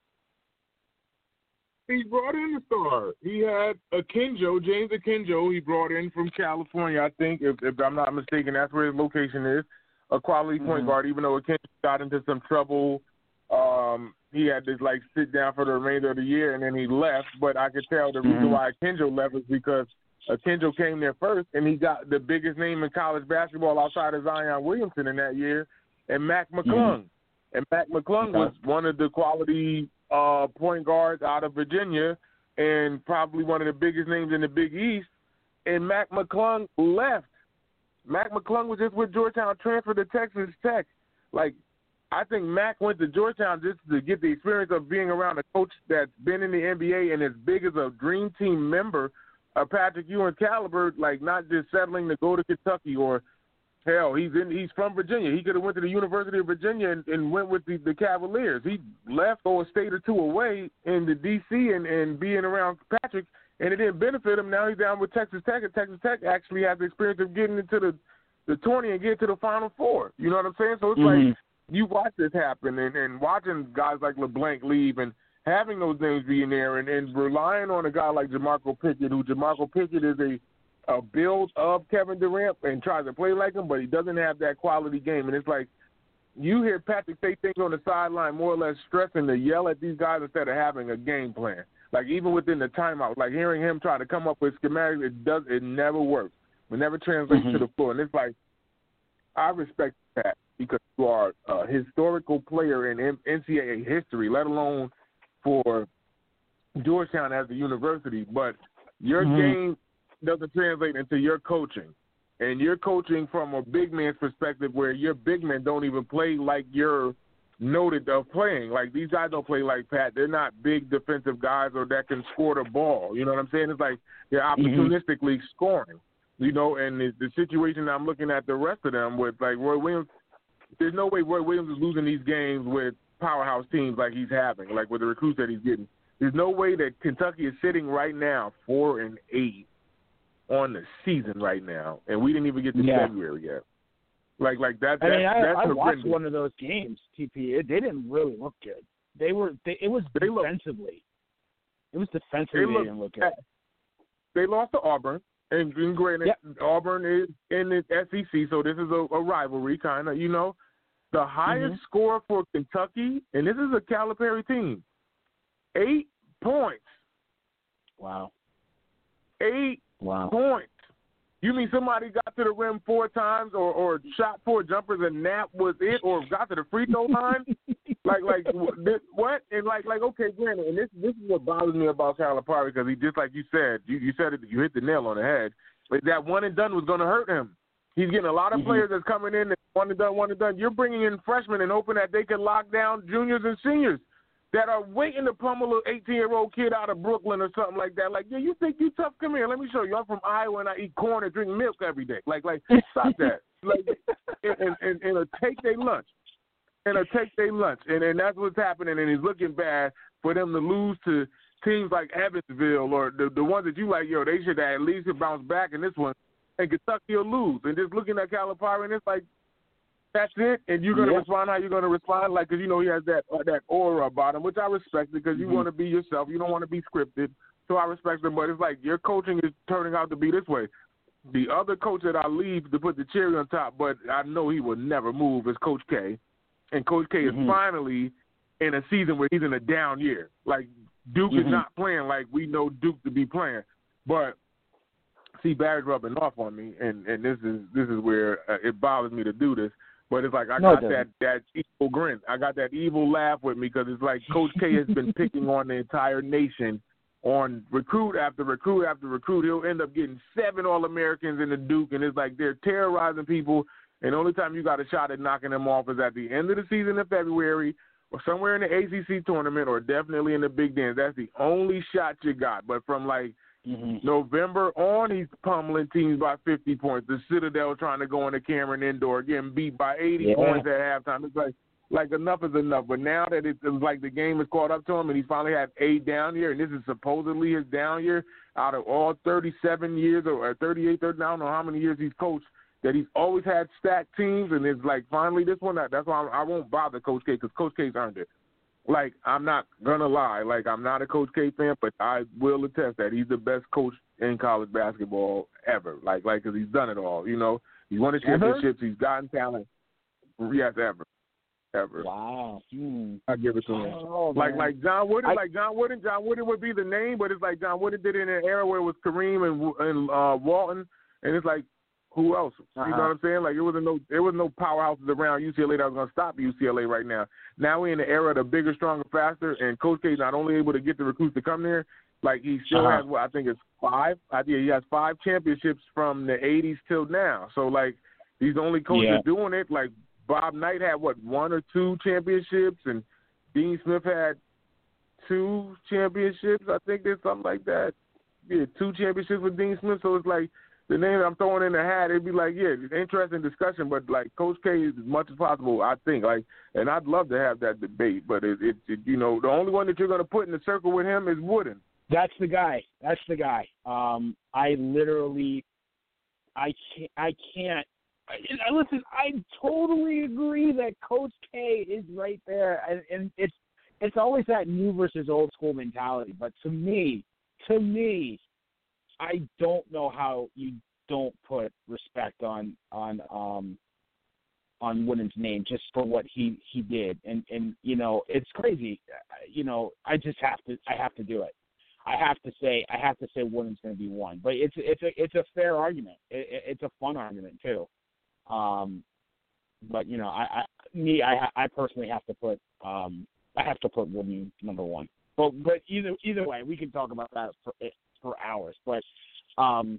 He brought in the star. He had Akinjo, James Akinjo, he brought in from California, I think, if, if I'm not mistaken, that's where his location is, a quality mm-hmm. point guard, even though Akinjo got into some trouble. Um, he had to, like, sit down for the remainder of the year, and then he left. But I could tell the mm-hmm. reason why Akinjo left is because Akinjo came there first, and he got the biggest name in college basketball outside of Zion Williamson in that year, and Mac McClung. Mm-hmm. And Mac McClung okay. was one of the quality uh, point guards out of Virginia and probably one of the biggest names in the Big East. And Mac McClung left. Mac McClung was just with Georgetown, transferred to Texas Tech. Like, I think Mac went to Georgetown just to get the experience of being around a coach that's been in the N B A and as big as a dream team member of Patrick Ewing's caliber, like not just settling to go to Kentucky or, hell, he's in, he's from Virginia. He could have went to the University of Virginia and, and went with the, the Cavaliers. He left, go a state or two away in the D C and, and being around Patrick, and it didn't benefit him. Now he's down with Texas Tech, and Texas Tech actually has the experience of getting into the, the tourney and getting to the Final Four. You know what I'm saying? So it's mm-hmm. like you watch this happen, and, and watching guys like LeBlanc leave and having those names be in there and, and relying on a guy like Jamarco Pickett, who Jamarco Pickett is a, a build of Kevin Durant and tries to play like him, but he doesn't have that quality game. And it's like you hear Patrick say things on the sideline more or less stressing to yell at these guys instead of having a game plan. Like even within the timeout, like hearing him try to come up with schematics, it does it never works. It never translates mm-hmm. to the floor. And it's like I respect that because you are a historical player in N C double A history, let alone for Georgetown as a university. But your mm-hmm. game doesn't translate into your coaching. And you're coaching from a big man's perspective where your big men don't even play like you're noted of playing. Like these guys don't play like Pat. They're not big defensive guys or that can score the ball. You know what I'm saying? It's like they're opportunistically mm-hmm. scoring. You know, and the, the situation I'm looking at the rest of them with, like Roy Williams, there's no way Roy Williams is losing these games with powerhouse teams like he's having, like with the recruits that he's getting. There's no way that Kentucky is sitting right now four and eight on the season right now, and we didn't even get to yeah. February yet. Like, like that. I mean, I, that's I watched one of those games. T P. It, they didn't really look good. They were. They, it was they defensively. Look, it was defensively. They, look, they didn't look good. They lost to Auburn. And granted, yep. Auburn is in the S E C, so this is a, a rivalry kind of, you know. The highest mm-hmm. score for Kentucky, and this is a Calipari team, eight points. Wow. Eight wow. points. You mean somebody got to the rim four times or, or shot four jumpers and that was it, or got to the free throw line? like, like what? And like, like okay, granted, and this this is what bothers me about Calipari because he just like you said, you, you said it, you hit the nail on the head. But that one and done was going to hurt him. He's getting a lot of mm-hmm. players that's coming in that one and done, one and done. You're bringing in freshmen and hoping that they can lock down juniors and seniors that are waiting to pummel an eighteen-year-old kid out of Brooklyn or something like that. Like, yeah, you think you tough? Come here. Let me show you. I'm from Iowa, and I eat corn and drink milk every day. Like, like stop that. Like, and, and, and a take their lunch. And a take their lunch. And, and that's what's happening, and it's looking bad for them to lose to teams like Evansville or the, the ones that you like, yo, they should at least bounce back in this one, and Kentucky will lose. And just looking at Calipari, and it's like, that's it, and you're going to yeah. respond how you're going to respond, like, because, you know, he has that uh, that aura about him, which I respect because you mm-hmm. want to be yourself. You don't want to be scripted, so I respect him. But it's like your coaching is turning out to be this way. The other coach that I leave to put the cherry on top, but I know he will never move, is Coach K. And Coach K mm-hmm. is finally in a season where he's in a down year. Like, Duke mm-hmm. is not playing like we know Duke to be playing. But, see, Barry's rubbing off on me, and, and this is this is where uh, it bothers me to do this. But it's like I no, got that, that evil grin. I got that evil laugh with me because it's like Coach K has been picking on the entire nation on recruit after recruit after recruit. He'll end up getting seven All-Americans in the Duke, and it's like they're terrorizing people, and the only time you got a shot at knocking them off is at the end of the season in February or somewhere in the A C C tournament or definitely in the Big Dance. That's the only shot you got. But from like Mm-hmm. November on, he's pummeling teams by fifty points. The Citadel trying to go into Cameron Indoor, getting beat by eighty yeah. points at halftime. It's like, like enough is enough. But now that it's, it's like the game is caught up to him and he finally had a down year, and this is supposedly his down year out of all thirty-seven years or thirty-eight, thirty, I don't know how many years he's coached. that he's always had stacked teams, and it's like finally this one. That's why I won't bother Coach K because Coach K's earned it. Like, I'm not gonna lie, like I'm not a Coach K fan, but I will attest that he's the best coach in college basketball ever. Like, like because he's done it all. You know, he's won the championships, he's gotten talent. Yes, ever, ever. Wow. Hmm. I give it to him. Oh, like, man. like John Wooden, I, like John Wooden. John Wooden would be the name, but it's like John Wooden did it in an era where it was Kareem and and uh, Walton, and it's like. Who else? Uh-huh. You know what I'm saying? Like, it wasn't no, there was no powerhouses around U C L A that was going to stop U C L A right now. Now we're in the era of the bigger, stronger, faster, and Coach K is not only able to get the recruits to come there, like he still uh-huh. has, what I think it's five. I think he has five championships from the eighties till now. So, like, he's the only coach yeah. that's doing it. Like, Bob Knight had, what, one or two championships, and Dean Smith had two championships. I think there's something like that. Yeah, two championships with Dean Smith. So it's like, the name I'm throwing in the hat, it'd be like, yeah, it's interesting discussion, but like Coach K is as much as possible, I think. Like, and I'd love to have that debate, but it, it, it you know, the only one that you're going to put in the circle with him is Wooden. That's the guy. That's the guy. Um, I literally, I can't. I can't. I, listen, I totally agree that Coach K is right there, and, and it's it's always that new versus old school mentality. But to me, to me. I don't know how you don't put respect on on um on Wooden's name just for what he, he did, and and you know it's crazy. You know I just have to I have to do it. I have to say I have to say Wooden's going to be one, but it's it's a it's a fair argument. It, it's a fun argument too. Um, but you know I, I me I I personally have to put um I have to put Wooden number one. But but either either way we can talk about that for. for hours, but um,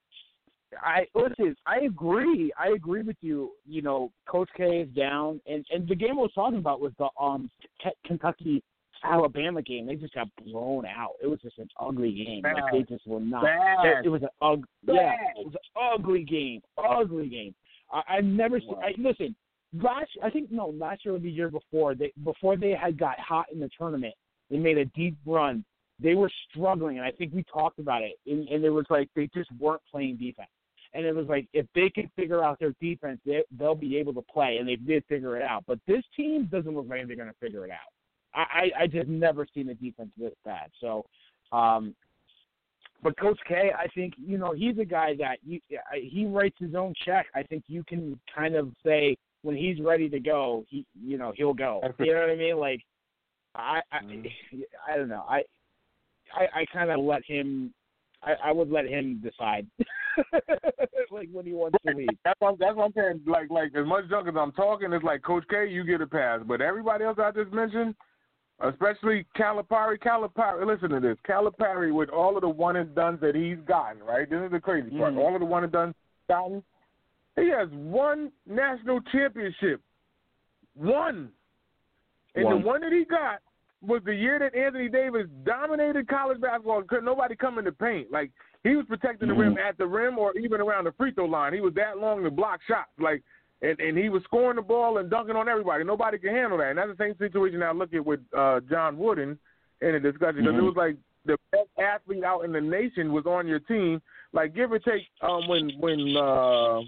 I listen. I agree. I agree with you. You know, Coach K is down, and, and the game I was talking about was the um K- Kentucky Alabama game. They just got blown out. It was just an ugly game. Bad. Like, they just were not. Bad. It was an ugly. Yeah, it was an ugly game. Ugly game. I, I've never seen. I, listen, last I think no last year or the year before they before they had got hot in the tournament. They made a deep run. They were struggling, and I think we talked about it, and, and it was like they just weren't playing defense. And it was like if they can figure out their defense, they, they'll be able to play, and they did figure it out. But this team doesn't look like they're going to figure it out. I, I, I just never seen a defense this bad. So, um, but Coach K, I think, you know, he's a guy that you, he writes his own check. I think you can kind of say when he's ready to go, he, you know, he'll go. You know what I mean? Like, I, I, I don't know. I, I, I kind of let him. I, I would let him decide, like when he wants to leave. That's what, that's what I'm saying. Like, like as much junk as I'm talking, it's like Coach K, you get a pass. But everybody else I just mentioned, especially Calipari, Calipari. Listen to this, Calipari with all of the one and dones that he's gotten. Right, this is the crazy part. Mm. All of the one and dones gotten. He has one national championship. One. And One. the one that he got was the year that Anthony Davis dominated college basketball and couldn't nobody come in the paint. Like, he was protecting the mm-hmm. rim at the rim or even around the free throw line. He was that long to block shots. Like, and, and he was scoring the ball and dunking on everybody. Nobody can handle that. And that's the same situation I look at with uh, John Wooden in the discussion. Because mm-hmm. it was like the best athlete out in the nation was on your team. Like, give or take um, when, when uh,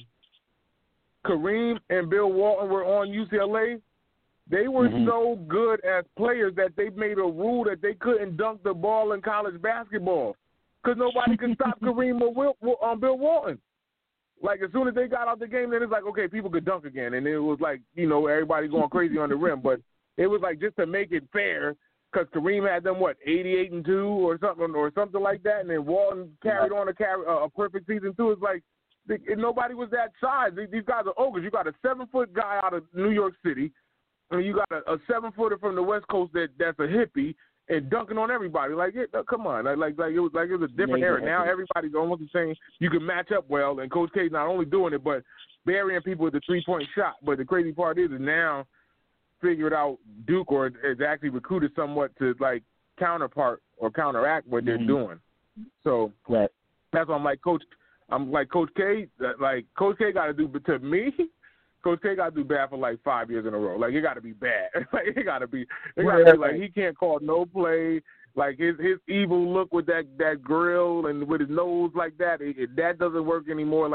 Kareem and Bill Walton were on U C L A, they were mm-hmm. so good as players that they made a rule that they couldn't dunk the ball in college basketball because nobody could stop Kareem or Will, um, Bill Walton. Like, as soon as they got out the game, then it's like, okay, people could dunk again. And it was like, you know, everybody going crazy on the rim. But it was like just to make it fair because Kareem had them, what, eighty-eight and two or something or something like that. And then Walton carried on a, carry, uh, a perfect season, too. It's like they, nobody was that size. These guys are ogres. You got a seven-foot guy out of New York City. And you got a, a seven-footer from the West Coast that that's a hippie and dunking on everybody. Like, it, uh, come on, like, like like it was like it was a different era. Now everybody's almost the same. You can match up well, and Coach K's not only doing it, but burying people with the three-point shot. But the crazy part is, is now figured out Duke or has actually recruited somewhat to like counterpart or counteract what they're mm-hmm. doing. So right. that's why I'm like Coach. I'm like Coach K. Like Coach K got to do, but to me. Coach K got to do bad for like five years in a row. Like, it got to be bad. Like, it got to be, it got to be like he can't call no play. Like, his his evil look with that, that grill and with his nose like that, it, it, that doesn't work anymore. Like,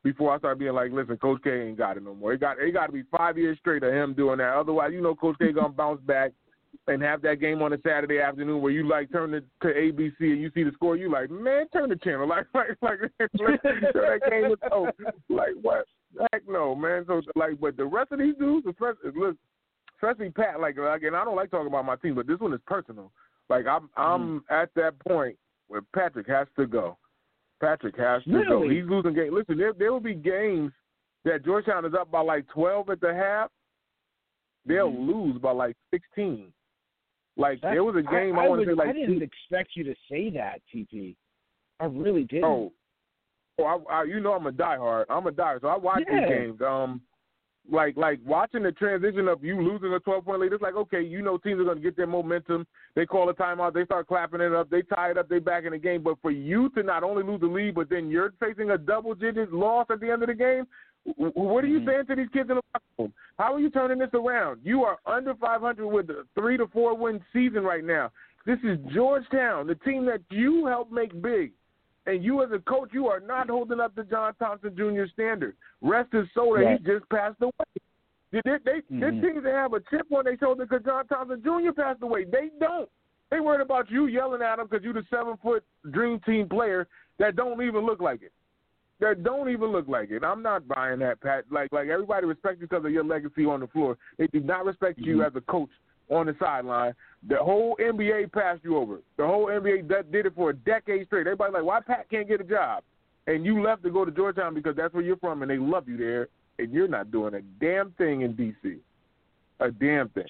before I started being like, listen, Coach K ain't got it no more. It got it got to be five years straight of him doing that. Otherwise, you know, Coach K gonna bounce back and have that game on a Saturday afternoon where you like turn it to A B C and you see the score, you like, man, turn the channel, like, like, like, that game was over. Like what? Heck no, man. So like, but the rest of these dudes, especially, look, especially Pat, like, again, I don't like talking about my team, but this one is personal. Like I'm, I'm mm. at that point where Patrick has to go. Patrick has to really? go. He's losing games. Listen, there, there will be games that Georgetown is up by like twelve at the half. They'll mm. lose by like sixteen. Like That's, there was a game I, I, I want to say like I didn't expect you to say that, T P. I really didn't. Oh, oh I, I, you know I'm a diehard. I'm a diehard, so I watch yeah. these games. Um, like like watching the transition of you losing a twelve point lead. It's like, okay, you know teams are going to get their momentum. They call a timeout. They start clapping it up. They tie it up. They back in the game. But for you to not only lose the lead, but then you're facing a double digit loss at the end of the game. What are you mm-hmm. saying to these kids in the locker room? How are you turning this around? You are under five hundred with a three to four win season right now. This is Georgetown, the team that you helped make big. And you as a coach, you are not holding up the John Thompson Junior standard. Rest his soul that yeah. he just passed away. They, they, they, mm-hmm. This team to have a chip on their shoulder because John Thompson Junior passed away. They don't. They worried about you yelling at them because you're the seven-foot dream team player that don't even look like it. That don't even look like it. I'm not buying that, Pat. Like, like everybody respects you because of your legacy on the floor. They do not respect mm-hmm. you as a coach on the sideline. The whole N B A passed you over. The whole N B A did it for a decade straight. Everybody's like, why Pat can't get a job? And you left to go to Georgetown because that's where you're from and they love you there, and you're not doing a damn thing in D C. A damn thing.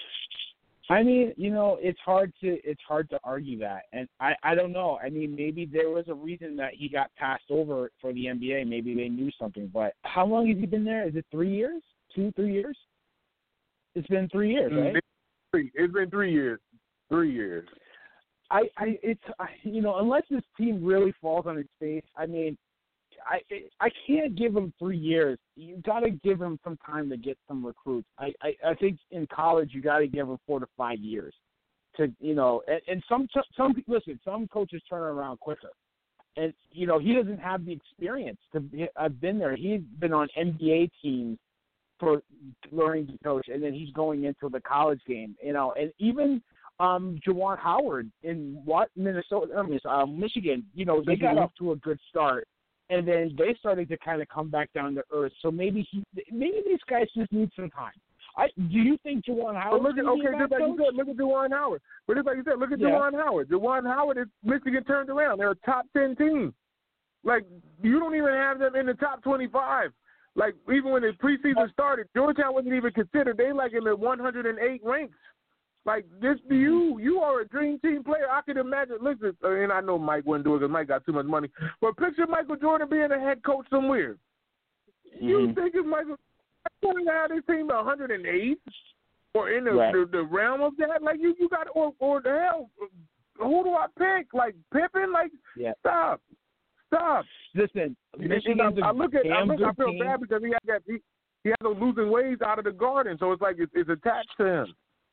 I mean, you know, it's hard to it's hard to argue that, and I, I don't know. I mean, maybe there was a reason that he got passed over for the N B A. Maybe they knew something. But how long has he been there? Is it three years? Two, three years? It's been three years, right? It's been three years. Three years. I, I it's I, you know, unless this team really falls on its face. I mean, I I can't give him three years. You got to give him some time to get some recruits. I, I, I think in college you got to give him four to five years to you know. And, and some some listen, some coaches turn around quicker, and you know he doesn't have the experience to. I've been there. He's been on N B A teams for learning to coach, and then he's going into the college game. You know, and even. Um, Juwan Howard in what Minnesota, I mean, uh, Michigan. You know, they got off to a good start. And then they started to kind of come back down to earth. So maybe he, maybe these guys just need some time. I do you think Juwan Howard? Look at, okay, just like you said, look at Juwan Howard. But just like you said, look at yeah. Juwan Howard. Juwan Howard is Michigan turned around. They're a top ten team. Like you don't even have them in the top twenty-five. Like even when the preseason started, Georgetown wasn't even considered. They like in the one hundred eight ranks. Like this, you you are a dream team player. I could imagine. Listen, and I know Mike wouldn't do it because Mike got too much money. But picture Michael Jordan being a head coach somewhere. Mm-hmm. You think if Michael Jordan had his team one hundred eight or in the, right. the the realm of that, like you you got or or the hell, who do I pick? Like Pippen? Like yeah. stop, stop. Listen, Michigan's I, I look at I, look, I feel team. bad because he had that he, he has those losing ways out of the Garden, so it's like it's, it's attached to him.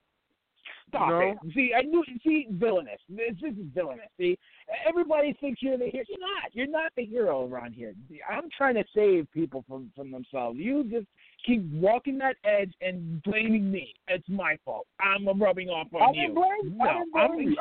Stop no. it. See, I knew. See, villainous. This, this is villainous. See, everybody thinks you're the hero. You're not. You're not the hero around here. I'm trying to save people from, from themselves. You just keep walking that edge and blaming me. It's my fault. I'm rubbing off on I you. Didn't blame, no, I didn't blame I'm you.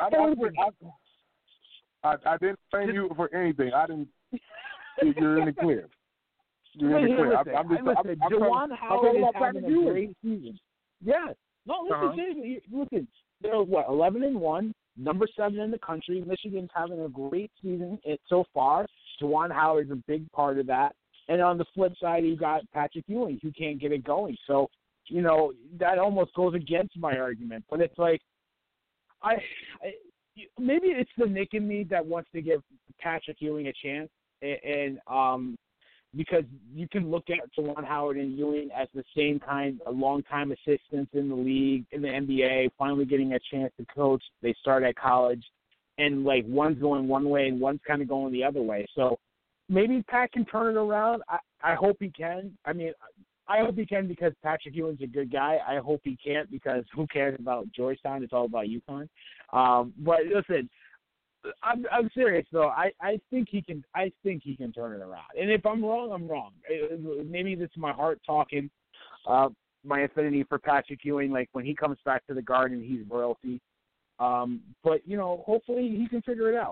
I, I, I, I didn't blame you for anything. I didn't. You're in the clear. You're in the clear. Listen, I, I'm just. Listen, I'm, I'm Juwan Howard is having a great season. Yes. No, listen, uh-huh. seriously, listen. They're what eleven and one, number seven in the country. Michigan's having a great season it, so far. Juwan Howard's a big part of that. And on the flip side, you got Patrick Ewing, who can't get it going. So, you know, that almost goes against my argument. But it's like, I, I maybe it's the Nick in me that wants to give Patrick Ewing a chance, and, and um. because you can look at Juwan Howard and Ewing as the same kind, a long-time assistants in the league, in the N B A, finally getting a chance to coach. They start at college, and, like, one's going one way and one's kind of going the other way. So maybe Pat can turn it around. I, I hope he can. I mean, I hope he can because Patrick Ewing's a good guy. I hope he can't because who cares about Georgetown? It's all about UConn. Um, but, listen, I'm I'm serious though. I, I think he can. I think he can turn it around. And if I'm wrong, I'm wrong. Maybe this is my heart talking. Uh, my affinity for Patrick Ewing. Like when he comes back to the Garden, he's royalty. Um, but you know, hopefully he can figure it out.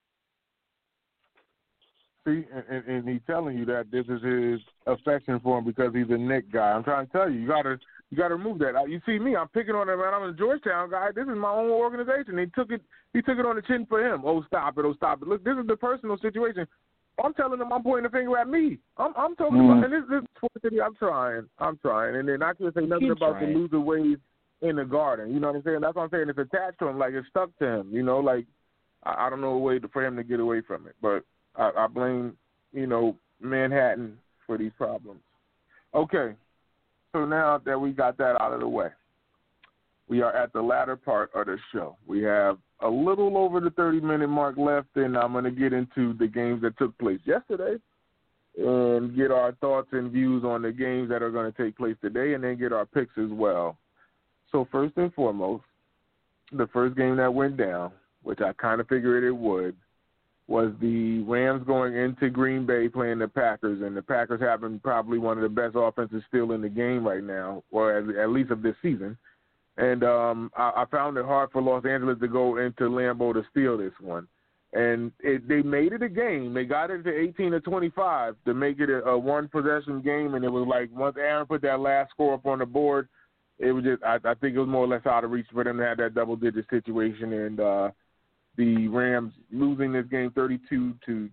See, and, and he's telling you that this is his affection for him because he's a Knick guy. I'm trying to tell you, you gotta you gotta remove that. You see me, I'm picking on him, man. I'm a Georgetown guy. This is my own organization. He took it. He took it on the chin for him. Oh, stop it! Oh, stop it! Look, this is the personal situation. I'm telling him I'm pointing the finger at me. I'm, I'm talking mm. about, and this, this Sports City. I'm trying. I'm trying, and then I can't say nothing Keep about trying. the loser ways in the Garden. You know what I'm saying? That's what I'm saying. It's attached to him, like it's stuck to him. You know, like I, I don't know a way to, for him to get away from it, but I, I blame. You know, Manhattan for these problems. Okay, so now that we got that out of the way, we are at the latter part of the show. We have a little over the thirty-minute mark left, and I'm going to get into the games that took place yesterday and get our thoughts and views on the games that are going to take place today, and then get our picks as well. So first and foremost, the first game that went down, which I kind of figured it would, was the Rams going into Green Bay playing the Packers, and the Packers having probably one of the best offenses still in the game right now, or at, at least of this season. And um, I, I found it hard for Los Angeles to go into Lambeau to steal this one. And it, they made it a game. They got it to eighteen to twenty-five to make it a, a one-possession game, and it was like once Aaron put that last score up on the board, it was just I, I think it was more or less out of reach for them to have that double-digit situation, and uh, the Rams losing this game thirty-two to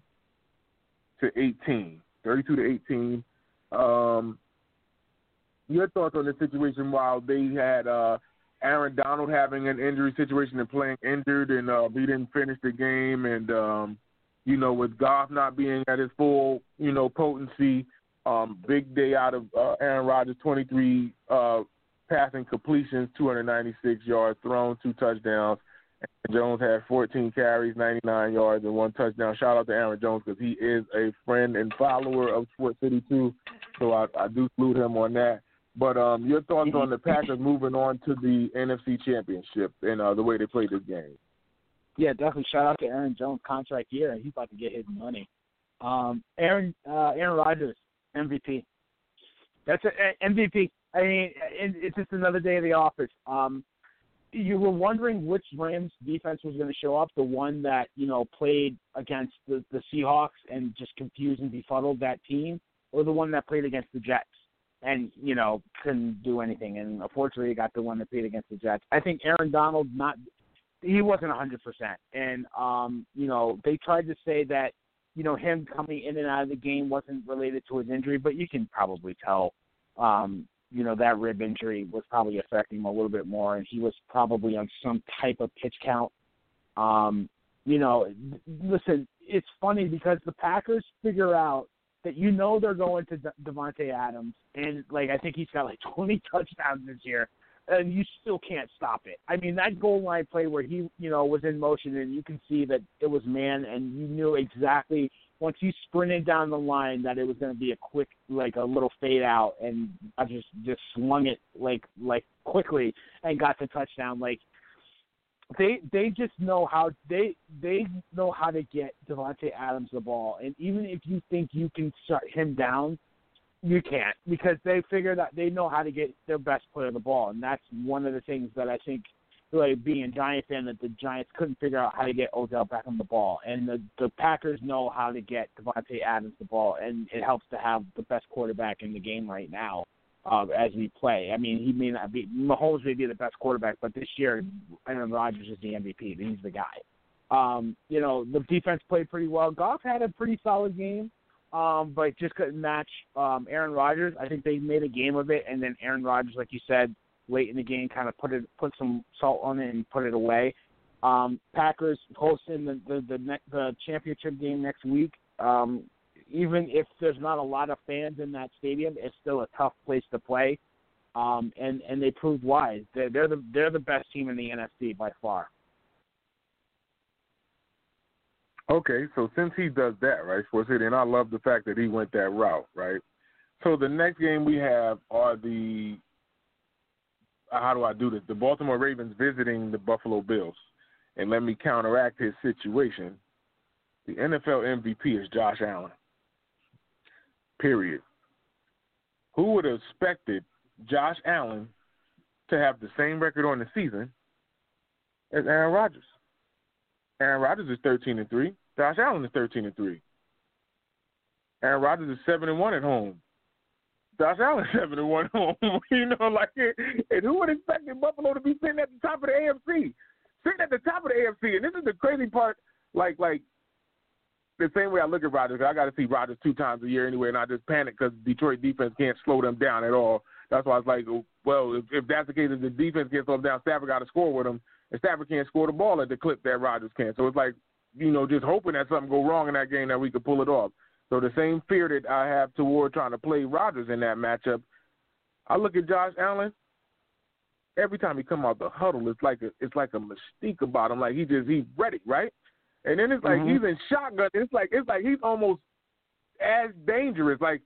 eighteen. thirty-two to eighteen. Um, your thoughts on the situation while they had uh, Aaron Donald having an injury situation and playing injured, and uh, he didn't finish the game, and um, you know, with Goff not being at his full, you know, potency, um, big day out of uh, Aaron Rodgers, twenty-three uh, passing completions, two hundred ninety-six yards thrown, two touchdowns. Jones had fourteen carries, ninety-nine yards, and one touchdown. Shout out to Aaron Jones because he is a friend and follower of Sports City too, so I, I do salute him on that. But um, your thoughts on the Packers moving on to the N F C Championship and uh, the way they played this game? Yeah, definitely. Shout out to Aaron Jones, contract year, and he's about to get his money. Um, Aaron uh, Aaron Rodgers, M V P. That's a, a M V P. I mean, it's just another day of the office. Um, You were wondering which Rams defense was going to show up, the one that, you know, played against the, the Seahawks and just confused and befuddled that team, or the one that played against the Jets and, you know, couldn't do anything. And unfortunately, you got the one that played against the Jets. I think Aaron Donald, not he wasn't one hundred percent. And, um, you know, they tried to say that, you know, him coming in and out of the game wasn't related to his injury, but you can probably tell, um, you know, that rib injury was probably affecting him a little bit more, and he was probably on some type of pitch count. Um, you know, listen, it's funny because the Packers figure out that, you know, they're going to De- Devontae Adams, and, like, I think he's got, like, twenty touchdowns this year, and you still can't stop it. I mean, that goal line play where he, you know, was in motion, and you can see that it was man, and you knew exactly – once you sprinted down the line that it was going to be a quick, like a little fade out, and I just, just swung it like like quickly and got the touchdown. Like they they just know how they they know how to get Devontae Adams the ball, and even if you think you can shut him down, you can't, because they figure that they know how to get their best player the ball, and that's one of the things that I think, like being a Giant fan, that the Giants couldn't figure out how to get Odell Beckham the ball. And the, the Packers know how to get Devontae Adams the ball, and it helps to have the best quarterback in the game right now uh, as we play. I mean, he may not be – Mahomes may be the best quarterback, but this year Aaron Rodgers is the M V P. He's the guy. Um, you know, the defense played pretty well. Goff had a pretty solid game, um, but just couldn't match um, Aaron Rodgers. I think they made a game of it, and then Aaron Rodgers, like you said, late in the game, kind of put it, put some salt on it and put it away. Um, Packers hosting the the the, ne- the championship game next week. Um, even if there's not a lot of fans in that stadium, it's still a tough place to play. Um, and and they proved why. They're, they're the they're the best team in the N F C by far. Okay, so since he does that, right, Sports City, and I love the fact that he went that route, right? So the next game we have are the how do I do this? The Baltimore Ravens visiting the Buffalo Bills. and let me counteract his situation. The N F L M V P is Josh Allen. Period. Who would have expected Josh Allen to have the same record on the season as Aaron Rodgers? Aaron Rodgers is thirteen and three. Josh Allen is thirteen and three. Aaron Rodgers is seven and one at home. Josh Allen is seven and one at home. You know, like, and who would have expected Buffalo to be sitting at the top of the A F C? Sitting at the top of the A F C, and this is the crazy part. Like, like the same way I look at Rodgers, I got to see Rodgers two times a year anyway, and I just panic because Detroit defense can't slow them down at all. That's why I was like, well, if, if that's the case, if the defense can't slow them down, Stafford got to score with them, and Stafford can't score the ball at the clip that Rodgers can. So it's like, you know, just hoping that something go wrong in that game that we could pull it off. So the same fear that I have toward trying to play Rodgers in that matchup, I look at Josh Allen. Every time he come out the huddle, it's like a it's like a mystique about him. Like he just he's ready, right? And then it's like mm-hmm. he's in shotgun. It's like it's like he's almost as dangerous. Like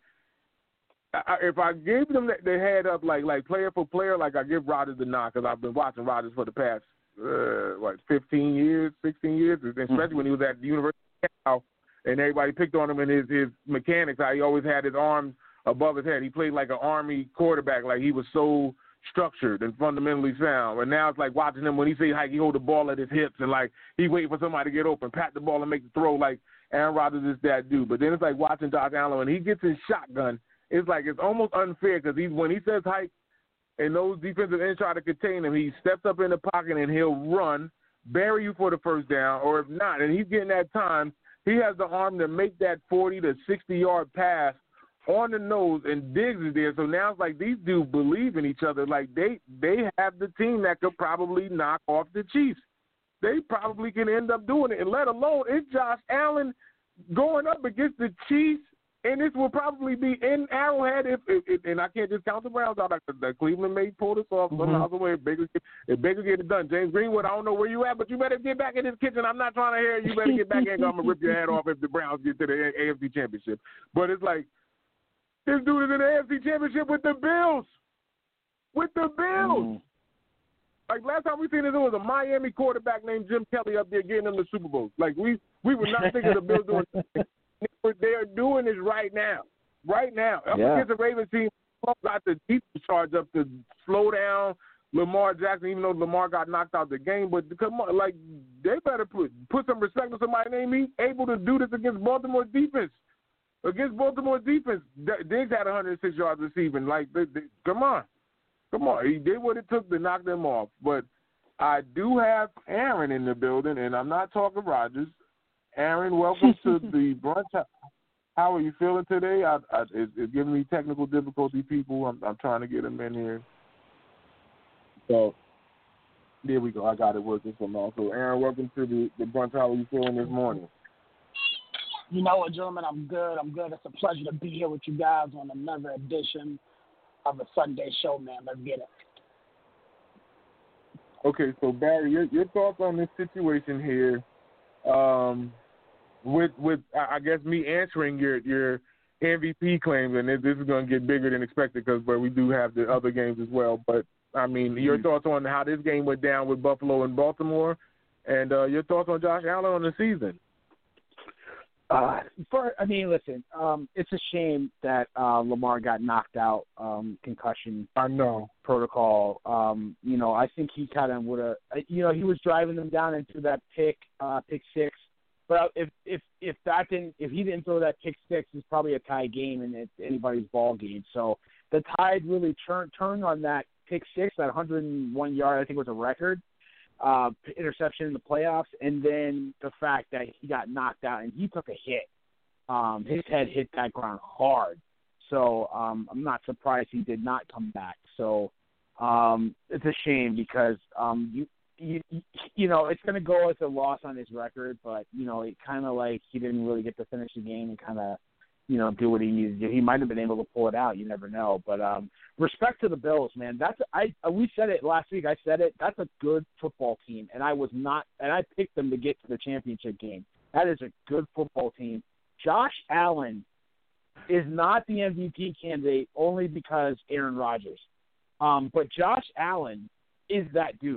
I, if I gave them the, the head up, like like player for player, like I give Rodgers the nod because I've been watching Rodgers for the past uh, what fifteen years, sixteen years, especially mm-hmm. when he was at the University of Cal, and everybody picked on him and his his mechanics. How he always had his arms above his head. He played like an Army quarterback. Like he was so structured and fundamentally sound. And now it's like watching him when he say like he hold the ball at his hips and like he waiting for somebody to get open, pat the ball and make the throw. Like Aaron Rodgers is that dude. But then it's like watching Josh Allen when he gets his shotgun. It's like it's almost unfair because he's when he says hike and those defensive ends try to contain him, he steps up in the pocket and he'll run, bury you for the first down, or if not, and he's getting that time, he has the arm to make that forty to sixty yard pass on the nose, and Diggs is there. So now it's like these dudes believe in each other. Like they they have the team that could probably knock off the Chiefs. They probably can end up doing it. And let alone it's Josh Allen going up against the Chiefs, and this will probably be in Arrowhead. If, if, if and I can't just count the Browns out. The Cleveland may pull this off somehow. Mm-hmm. If Baker, if Baker get it done, James Greenwood, I don't know where you at, but you better get back in this kitchen. I'm not trying to hear you. Better get back in. I'm gonna rip your head off if the Browns get to the A F C Championship. But it's like, this dude is in the A F C Championship with the Bills. With the Bills. Mm. Like, last time we seen this, it was a Miami quarterback named Jim Kelly up there getting them the Super Bowl. Like, we, we were not thinking the Bills doing this. They are doing this right now. Right now. Up yeah. against the Ravens team, got the defense charge up to slow down Lamar Jackson, even though Lamar got knocked out the game. But come on, like, they better put, put some respect on somebody named me, able to do this against Baltimore defense. Against Baltimore defense, Diggs had one hundred six yards receiving. Like, they, they, come on. Come on. He did what it took to knock them off. But I do have Aaron in the building, and I'm not talking Rodgers. Aaron, welcome to the brunch. How are you feeling today? I, I, it's, it's giving me technical difficulty, people. I'm, I'm trying to get them in here. So, there we go. I got it working somehow. So, Aaron, welcome to the, the brunch. How are you feeling this morning? You know what, gentlemen, I'm good. I'm good. It's a pleasure to be here with you guys on another edition of a Sunday show, man. Let's get it. Okay, so Barry, your, your thoughts on this situation here, um, with with I guess me answering your your M V P claims, and this is going to get bigger than expected because but we do have the other games as well. But I mean, your mm-hmm. thoughts on how this game went down with Buffalo and Baltimore, and uh, your thoughts on Josh Allen on the season. Uh, for, I mean, listen, um, it's a shame that uh, Lamar got knocked out, um, concussion I know. protocol. Um, you know, I think he kind of would have, you know, he was driving them down into that pick, uh, pick six. But if if if that didn't, if he didn't throw that pick six, it's probably a tie game and it's anybody's ball game. So the Tide really turned turned on that pick six, that one hundred one yard, I think was a record. Uh, interception in the playoffs, and then the fact that he got knocked out and he took a hit. Um, his head hit that ground hard. So um, I'm not surprised he did not come back. So um, it's a shame because, um, you, you, you know, it's going to go as a loss on his record, but, you know, it kind of like he didn't really get to finish the game and kind of, you know, do what he needed to do. He might have been able to pull it out. You never know. But um, respect to the Bills, man. That's I we said it last week. I said it. That's a good football team, and I was not, and I picked them to get to the championship game. That is a good football team. Josh Allen is not the M V P candidate only because Aaron Rodgers. Um, but Josh Allen is that dude.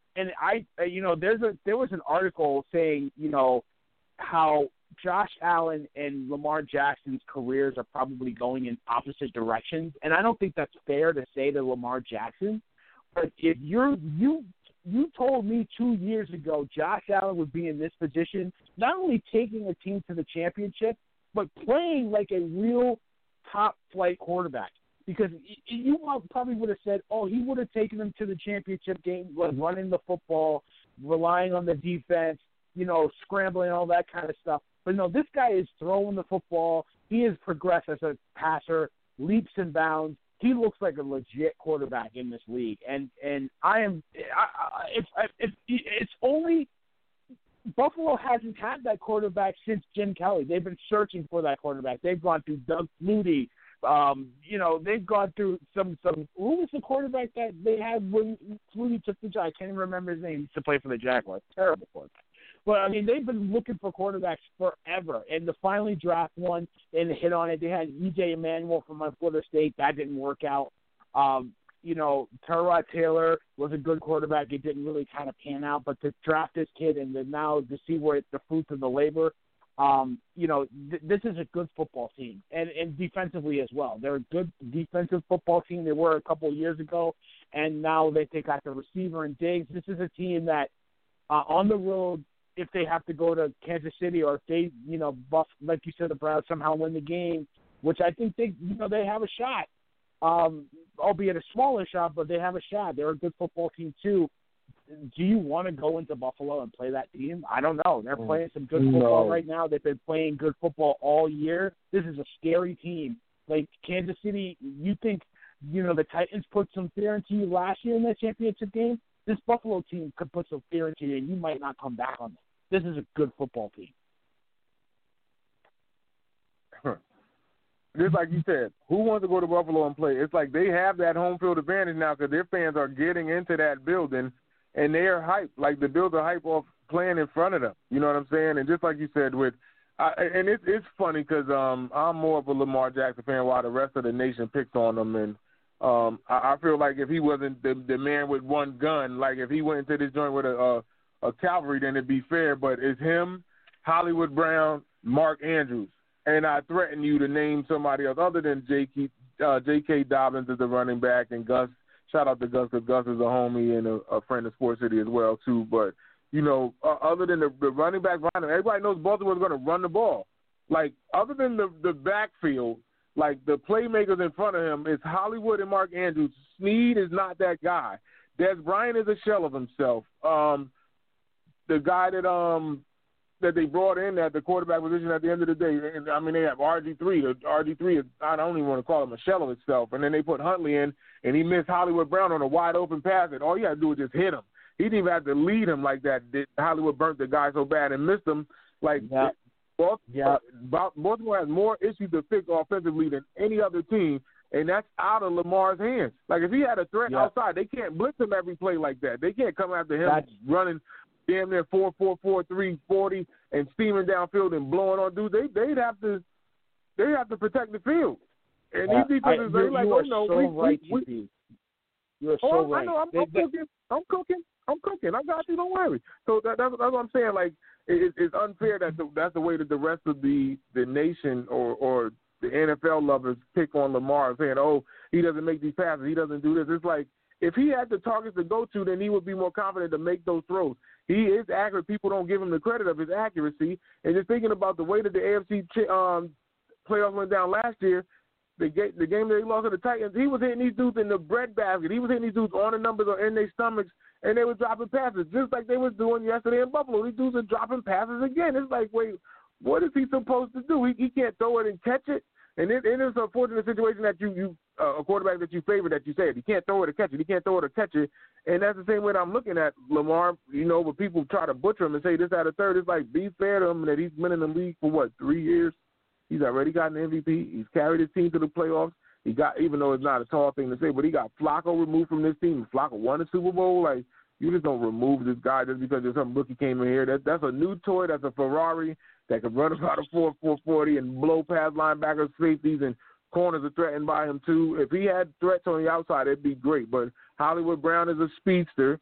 and I, you know, there's a there was an article saying, you know, how Josh Allen and Lamar Jackson's careers are probably going in opposite directions, and I don't think that's fair to say to Lamar Jackson. But if you're you you told me two years ago Josh Allen would be in this position, not only taking a team to the championship, but playing like a real top flight quarterback. Because you probably would have said, oh, he would have taken them to the championship game, was running the football, relying on the defense, you know, scrambling, all that kind of stuff. But no, this guy is throwing the football. He has progressed as a passer, leaps and bounds. He looks like a legit quarterback in this league. And and I am, I, I, if, if it's only Buffalo hasn't had that quarterback since Jim Kelly. They've been searching for that quarterback. They've gone through Doug Flutie. Um, you know, they've gone through some, some – who was the quarterback that they had when Flutie took the job? I can't even remember his name. He used to play for the Jaguars. Terrible quarterback. But, I mean, they've been looking for quarterbacks forever. And to finally draft one and hit on it, they had E J Emanuel from Florida State. That didn't work out. Um, you know, Tyrod Taylor was a good quarterback. It didn't really kind of pan out. But to draft this kid and then now to see where the fruits of the labor – Um, you know, th- this is a good football team, and, and defensively as well. They're a good defensive football team. They were a couple of years ago, and now they take out the receiver and Diggs. This is a team that uh, on the road, if they have to go to Kansas City or if they, you know, buff, like you said, the Browns somehow win the game, which I think they, you know, they have a shot, um, albeit a smaller shot, but they have a shot. They're a good football team too. Do you want to go into Buffalo and play that team? I don't know. They're playing some good football no. right now. They've been playing good football all year. This is a scary team. Like Kansas City, you think, you know, the Titans put some fear into you last year in that championship game? This Buffalo team could put some fear into you, and you might not come back on them. This is a good football team. Just like you said, who wants to go to Buffalo and play? It's like they have that home field advantage now because their fans are getting into that building. And they are hyped, like the Bills are hyped off playing in front of them. You know what I'm saying? And just like you said, with I, and it's it's funny because um, I'm more of a Lamar Jackson fan, while the rest of the nation picks on him. And um, I, I feel like if he wasn't the, the man with one gun, like if he went into this joint with a, a, a cavalry, then it'd be fair. But it's him, Hollywood Brown, Mark Andrews, and I threaten you to name somebody else other than J K. Uh, J K. Dobbins as the running back and Gus. Shout out to Gus, because Gus is a homie and a, a friend of Sports City as well, too. But, you know, uh, other than the, the running back behind him, everybody knows Baltimore's going to run the ball. Like, other than the, the backfield, like the playmakers in front of him, it's Hollywood and Mark Andrews. Snead is not that guy. Des Bryant is a shell of himself. Um, the guy that um that they brought in at the quarterback position at the end of the day, and, I mean, they have R G three. R G three, is, I don't even want to call him a shell of itself. And then they put Huntley in, and he missed Hollywood Brown on a wide-open pass, and all you had to do was just hit him. He didn't even have to lead him like that. Hollywood burnt the guy so bad and missed him. Like, yeah. Baltimore, yeah. Baltimore has more issues to fix offensively than any other team, and that's out of Lamar's hands. Like, if he had a threat yeah. outside, they can't blitz him every play like that. They can't come after him that's, running damn near four four four three forty and steaming downfield and blowing on dudes. They they'd have to they have to protect the field. And uh, these defenses are like, oh no, so we, right, we, we You're oh, so right. I know, I'm, they, I'm they, cooking, I'm cooking, I'm cooking. I got you. Don't worry. So that, that's, that's what I'm saying. Like it, it's unfair that the, that's the way that the rest of the the nation or or the N F L lovers pick on Lamar, saying, oh, he doesn't make these passes, he doesn't do this. It's like, if he had the targets to go to, then he would be more confident to make those throws. He is accurate. People don't give him the credit of his accuracy. And just thinking about the way that the A F C um, playoffs went down last year, the, ga- the game that he lost to the Titans, he was hitting these dudes in the breadbasket. He was hitting these dudes on the numbers or in their stomachs, and they were dropping passes, just like they were doing yesterday in Buffalo. These dudes are dropping passes again. It's like, wait, what is he supposed to do? He, he can't throw it and catch it. And it, it is a fortunate situation that you, you uh, a quarterback that you favor, that you said, he can't throw it or catch it. He can't throw it or catch it. And that's the same way that I'm looking at Lamar. You know, when people try to butcher him and say this out of third, it's like, be fair to him that he's been in the league for, what, three years? He's already gotten an M V P. He's carried his team to the playoffs. He got, even though it's not a tall thing to say, but he got Flacco removed from this team. Flacco won the Super Bowl. Like, you just don't remove this guy just because there's some rookie came in here. That, that's a new toy. That's a Ferrari that can run about a four four forty and blow past linebackers, safeties, and corners are threatened by him too. If he had threats on the outside, it'd be great. But Hollywood Brown is a speedster,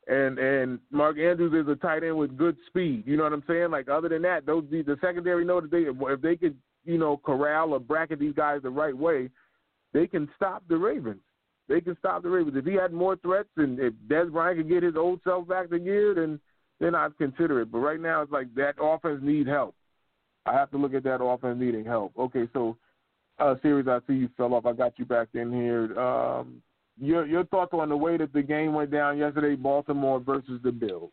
And and Mark Andrews is a tight end with good speed. You know what I'm saying? Like, other than that, those the, the secondary know that they if they could, you know, corral or bracket these guys the right way, they can stop the Ravens. They can stop the Ravens. If he had more threats and if Dez Bryant could get his old self back to gear, then then I'd consider it. But right now, it's like that offense needs help. I have to look at that offense needing help. Okay, so uh, series, I see you fell off. I got you back in here. Um, Your your thoughts on the way that the game went down yesterday, Baltimore versus the Bills?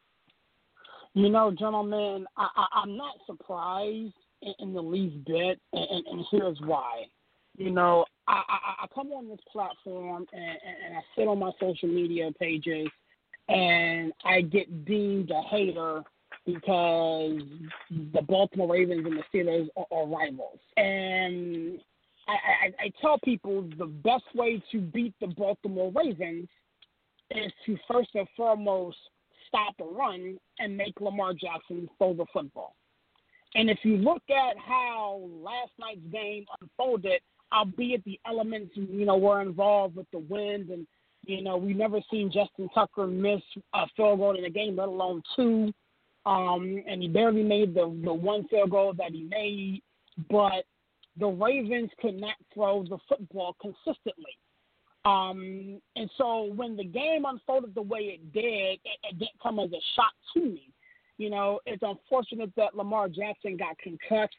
You know, gentlemen, I, I, I'm not surprised in, in the least bit, and, and, and here's why. You know, I, I, I come on this platform and, and I sit on my social media pages, and I get deemed a hater because the Baltimore Ravens and the Steelers are, are rivals. And I, I, I tell people the best way to beat the Baltimore Ravens is to first and foremost stop the run and make Lamar Jackson throw the football. And if you look at how last night's game unfolded, albeit the elements, you know, were involved with the wind, and, you know, we've never seen Justin Tucker miss a field goal in a game, let alone two. Um, and he barely made the, the one field goal that he made. But the Ravens could not throw the football consistently. Um, and so when the game unfolded the way it did, it, it didn't come as a shock to me. You know, it's unfortunate that Lamar Jackson got concussed.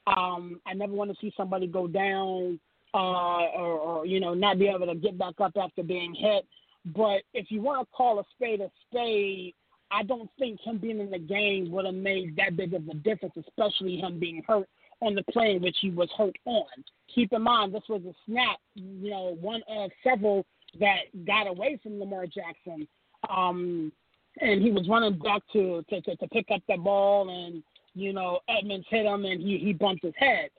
Um, I never want to see somebody go down uh, or, or, you know, not be able to get back up after being hit. But if you want to call a spade a spade, I don't think him being in the game would have made that big of a difference, especially him being hurt on the play in which he was hurt on. Keep in mind, this was a snap, you know, one of several that got away from Lamar Jackson. Um, and he was running back to, to, to, to pick up the ball, and, you know, Edmonds hit him, and he, he bumped his head.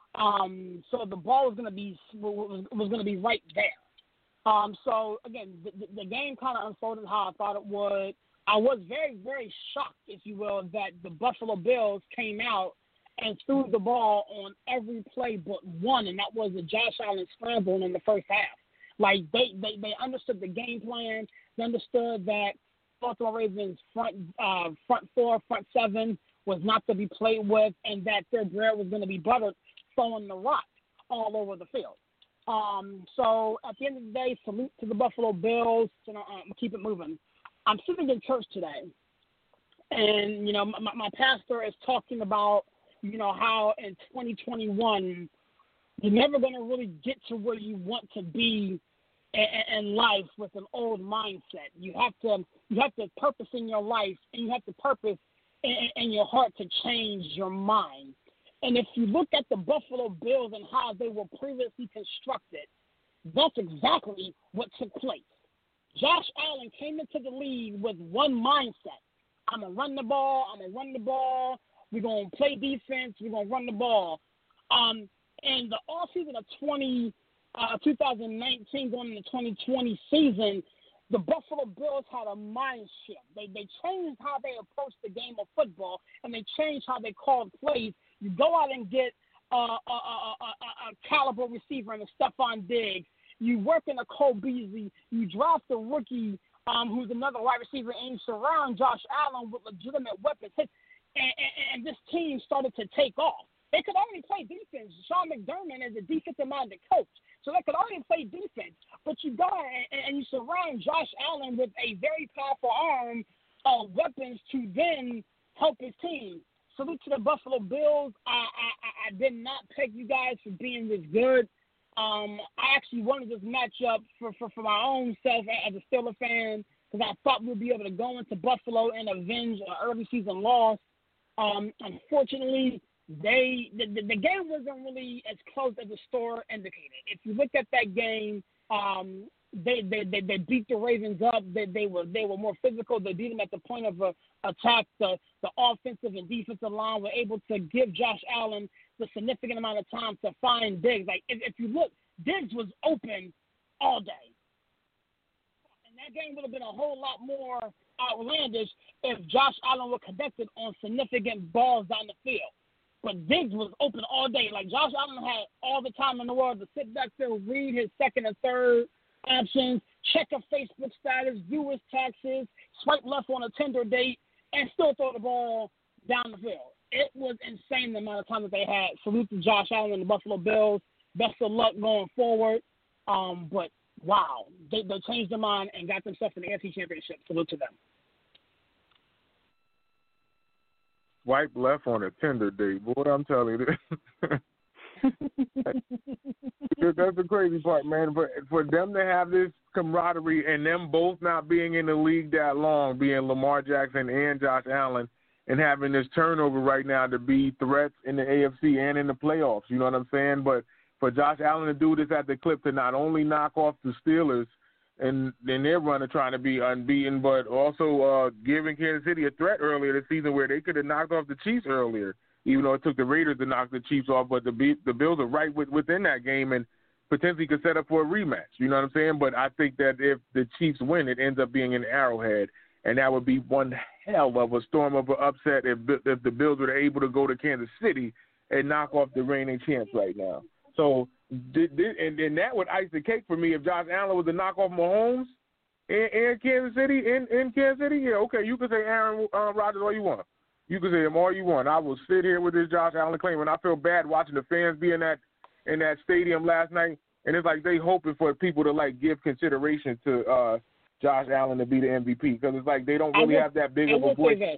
Um, so the ball was going to be was, was going to be right there. Um, so, again, the, the game kind of unfolded how I thought it would. I was very, very shocked, if you will, that the Buffalo Bills came out and threw the ball on every play but one, and that was a Josh Allen scramble in the first half. Like, they, they, they understood the game plan. They understood that Baltimore Ravens' front uh, front four, front seven was not to be played with, and that their bread was going to be buttered throwing the rock all over the field. Um, so at the end of the day, salute to the Buffalo Bills. You know, um, keep it moving. I'm sitting in church today, and, you know, my, my pastor is talking about, you know, how in twenty twenty-one you're never going to really get to where you want to be in, in life with an old mindset. You have to you have to purpose in your life, and you have to purpose in, in your heart to change your mind. And if you look at the Buffalo Bills and how they were previously constructed, that's exactly what took place. Josh Allen came into the league with one mindset. I'm going to run the ball. I'm going to run the ball. We're going to play defense. We're going to run the ball. Um, and the offseason of twenty, uh, twenty nineteen going into twenty twenty season, the Buffalo Bills had a mind shift. They, they changed how they approached the game of football, and they changed how they called plays. You go out and get uh, a, a, a, a caliber receiver in a Stephon Diggs. You work in a Cole Beasley. You draft a rookie um, who's another wide receiver, and you surround Josh Allen with legitimate weapons. And, and, and this team started to take off. They could already play defense. Sean McDermott is a defensive-minded coach, so they could already play defense. But you go and, and you surround Josh Allen with a very powerful arm of weapons to then help his team. Salute to the Buffalo Bills. I, I, I did not peg you guys for being this good. Um, I actually wanted this matchup for, for, for my own self as a Steelers fan, because I thought we'd be able to go into Buffalo and avenge an early season loss. Um, unfortunately, they the, the, the game wasn't really as close as the score indicated. If you look at that game, um, they, they, they, they beat the Ravens up. They, they were they were more physical. They beat them at the point of uh, attack. The, the offensive and defensive line were able to give Josh Allen the significant amount of time to find Diggs. Like, if, if you look, Diggs was open all day. And that game would have been a whole lot more outlandish if Josh Allen were connected on significant balls down the field. But Diggs was open all day. Like, Josh Allen had all the time in the world to sit back there, read his second and third, options, check a Facebook status, view his taxes, swipe left on a Tinder date, and still throw the ball down the field. It was insane the amount of time that they had. Salute to Josh Allen and the Buffalo Bills. Best of luck going forward. Um, but, wow, they, they changed their mind and got themselves in the A F C Championship. Salute to them. Swipe left on a Tinder date. Boy, I'm telling you. That's the crazy part, man. But for them to have this camaraderie and them both not being in the league that long, being Lamar Jackson and Josh Allen, and having this turnover right now to be threats in the A F C and in the playoffs, you know what I'm saying? But for Josh Allen to do this at the clip to not only knock off the Steelers and then they're running trying to be unbeaten, but also uh, giving Kansas City a threat earlier this season where they could have knocked off the Chiefs earlier, even though it took the Raiders to knock the Chiefs off. But the the Bills are right with, within that game and potentially could set up for a rematch. You know what I'm saying? But I think that if the Chiefs win, it ends up being an Arrowhead, and that would be one hell of a storm of an upset if, if the Bills were able to go to Kansas City and knock off the reigning champs right now. So, did, did, and then that would ice the cake for me if Josh Allen was to knock off Mahomes in, in Kansas City. In, in Kansas City, yeah, okay, you can say Aaron uh, Rodgers all you want. You can say him all you want. I will sit here with this Josh Allen claim, and I feel bad watching the fans be in that in that stadium last night, and it's like they hoping for people to like give consideration to uh, Josh Allen to be the M V P because it's like they don't really will, have that big I of a will voice. Say this.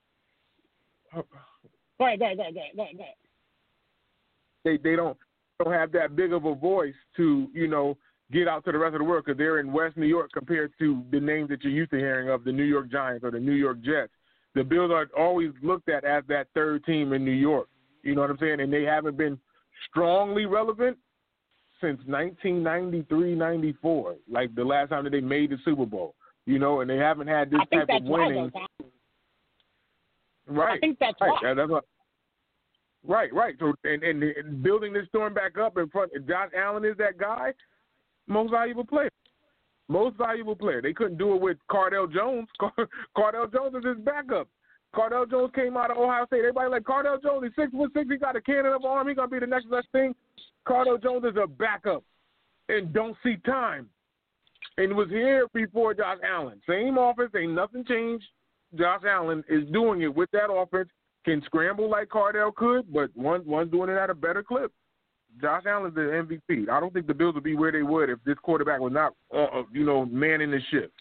Go ahead, go ahead, go ahead, go ahead, go ahead. They they don't don't have that big of a voice to you know get out to the rest of the world because they're in West New York compared to the names that you're used to hearing of the New York Giants or the New York Jets. The Bills are always looked at as that third team in New York. You know what I'm saying? And they haven't been strongly relevant since nineteen ninety-three ninety-four, like the last time that they made the Super Bowl. You know, and they haven't had this I think type that's of winning. why, right. I think that's right. why. That's what, right, right. So, and, and, and building this storm back up in front, Josh Allen is that guy, most valuable player. Most valuable player. They couldn't do it with Cardell Jones. Cardell Jones is his backup. Cardell Jones came out of Ohio State. Everybody like Cardell Jones. He's six foot six. He got a cannon of arm. He's gonna be the next best thing. Cardell Jones is a backup and don't see time. And was here before Josh Allen. Same offense. Ain't nothing changed. Josh Allen is doing it with that offense. Can scramble like Cardell could, but one one's doing it at a better clip. Josh Allen's the M V P. I don't think the Bills would be where they would if this quarterback was not, uh, you know, manning the ship.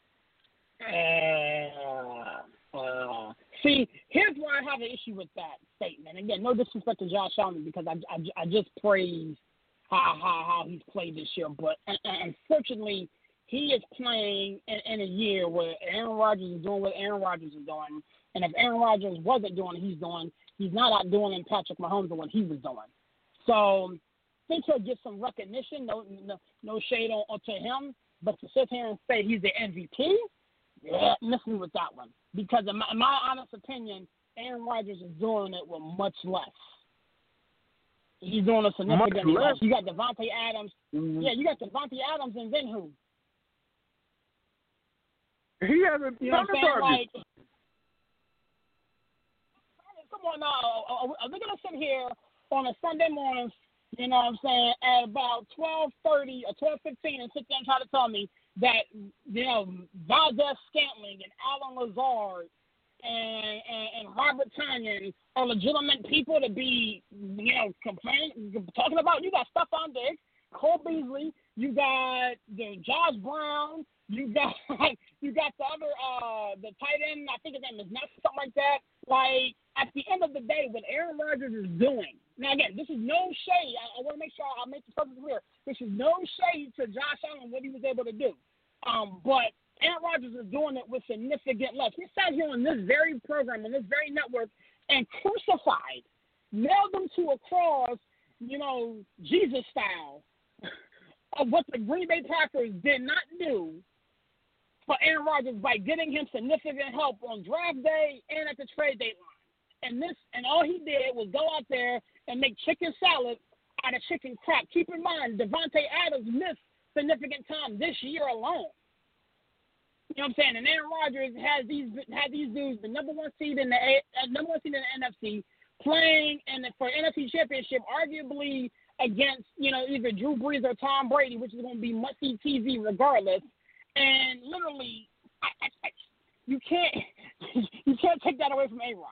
Uh, uh, see, here's why I have an issue with that statement. Again, no disrespect to Josh Allen because I, I, I just praise how, how how he's played this year. But uh, unfortunately, he is playing in, in a year where Aaron Rodgers is doing what Aaron Rodgers is doing. And if Aaron Rodgers wasn't doing what he's doing, he's not out doing Patrick Mahomes what he was doing. So I think he'll get some recognition, no no, no shade on, on to him, but to sit here and say he's the M V P, yeah, miss me with that one. Because in my, in my honest opinion, Aaron Rodgers is doing it with much less. He's doing a significant less. less. You got Devontae Adams. Mm-hmm. Yeah, you got Devontae Adams and then who? He hasn't You know what I'm saying? target. Like, come on now. Are they going to sit here on a Sunday morning, you know what I'm saying, at about twelve thirty or twelve fifteen and sit there and try to tell me that, you know, Valdez-Scantling and Alan Lazard and, and, and Robert Tonyan are legitimate people to be, you know, complaining, talking about? You got Stephon Diggs, Cole Beasley, you got the Josh Brown, you got you got the other, uh, the tight end, I think his name is Nuts, something like that. Like, at the end of the day, what Aaron Rodgers is doing, now again, this is no shade. I, I want to make sure I make this perfectly clear. This is no shade to Josh Allen, what he was able to do. Um, but Aaron Rodgers is doing it with significant less. He sat here on this very program, on this very network, and crucified, nailed them to a cross, you know, Jesus style, of what the Green Bay Packers did not do for Aaron Rodgers by getting him significant help on draft day and at the trade deadline. And this, and all he did was go out there and make chicken salad out of chicken crap. Keep in mind, Devontae Adams missed significant time this year alone. You know what I'm saying? And Aaron Rodgers has these has these dudes, the number one seed in the uh, number one seed in the N F C, playing in the, for N F C Championship, arguably against, you know, either Drew Brees or Tom Brady, which is going to be must-see T V regardless. And literally, I, I, I, you can't you can't take that away from A-Rod.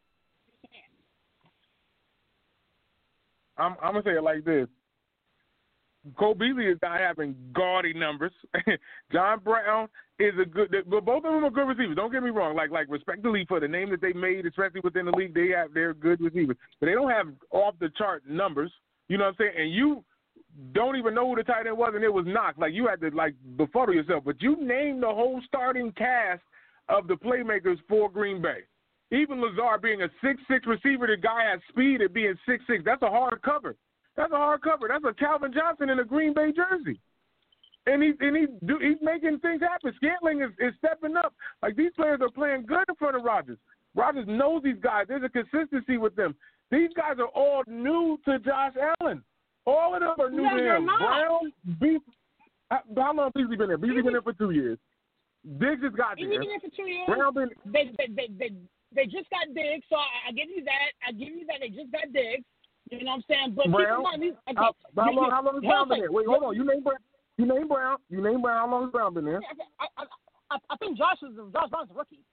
I'm, I'm going to say it like this. Cole Beasley is not having gaudy numbers. John Brown is a good – but both of them are good receivers. Don't get me wrong. Like, like respectfully for the name that they made, especially within the league, they have, they're good receivers. But they don't have off-the-chart numbers. You know what I'm saying? And you don't even know who the tight end was, and it was Knox. Like, you had to, like, befuddle yourself. But you named the whole starting cast of the playmakers for Green Bay. Even Lazard being a six six receiver, the guy has speed at being six six. That's a hard cover. That's a hard cover. That's a Calvin Johnson in a Green Bay jersey. And, he, and he do, he's making things happen. Scantling is, is stepping up. Like, these players are playing good in front of Rodgers. Rodgers knows these guys. There's a consistency with them. These guys are all new to Josh Allen. All of them are new no, to him. Not. Brown, Beasley. How long has Beasley been there? Beasley been there for two years. Diggs has got there. He's been there for two years. Brown been, they, they, they, they, they just got Diggs, so I, I give you that. I give you that. They just got Diggs. You know what I'm saying? But Brown, mind, these, okay, how, how, you, long, how long has Brown been there? Wait, hold on. You name Brown. You name Brown. You name Brown. How long has Brown been there? I, I, I, I think Josh is Josh Brown's a rookie.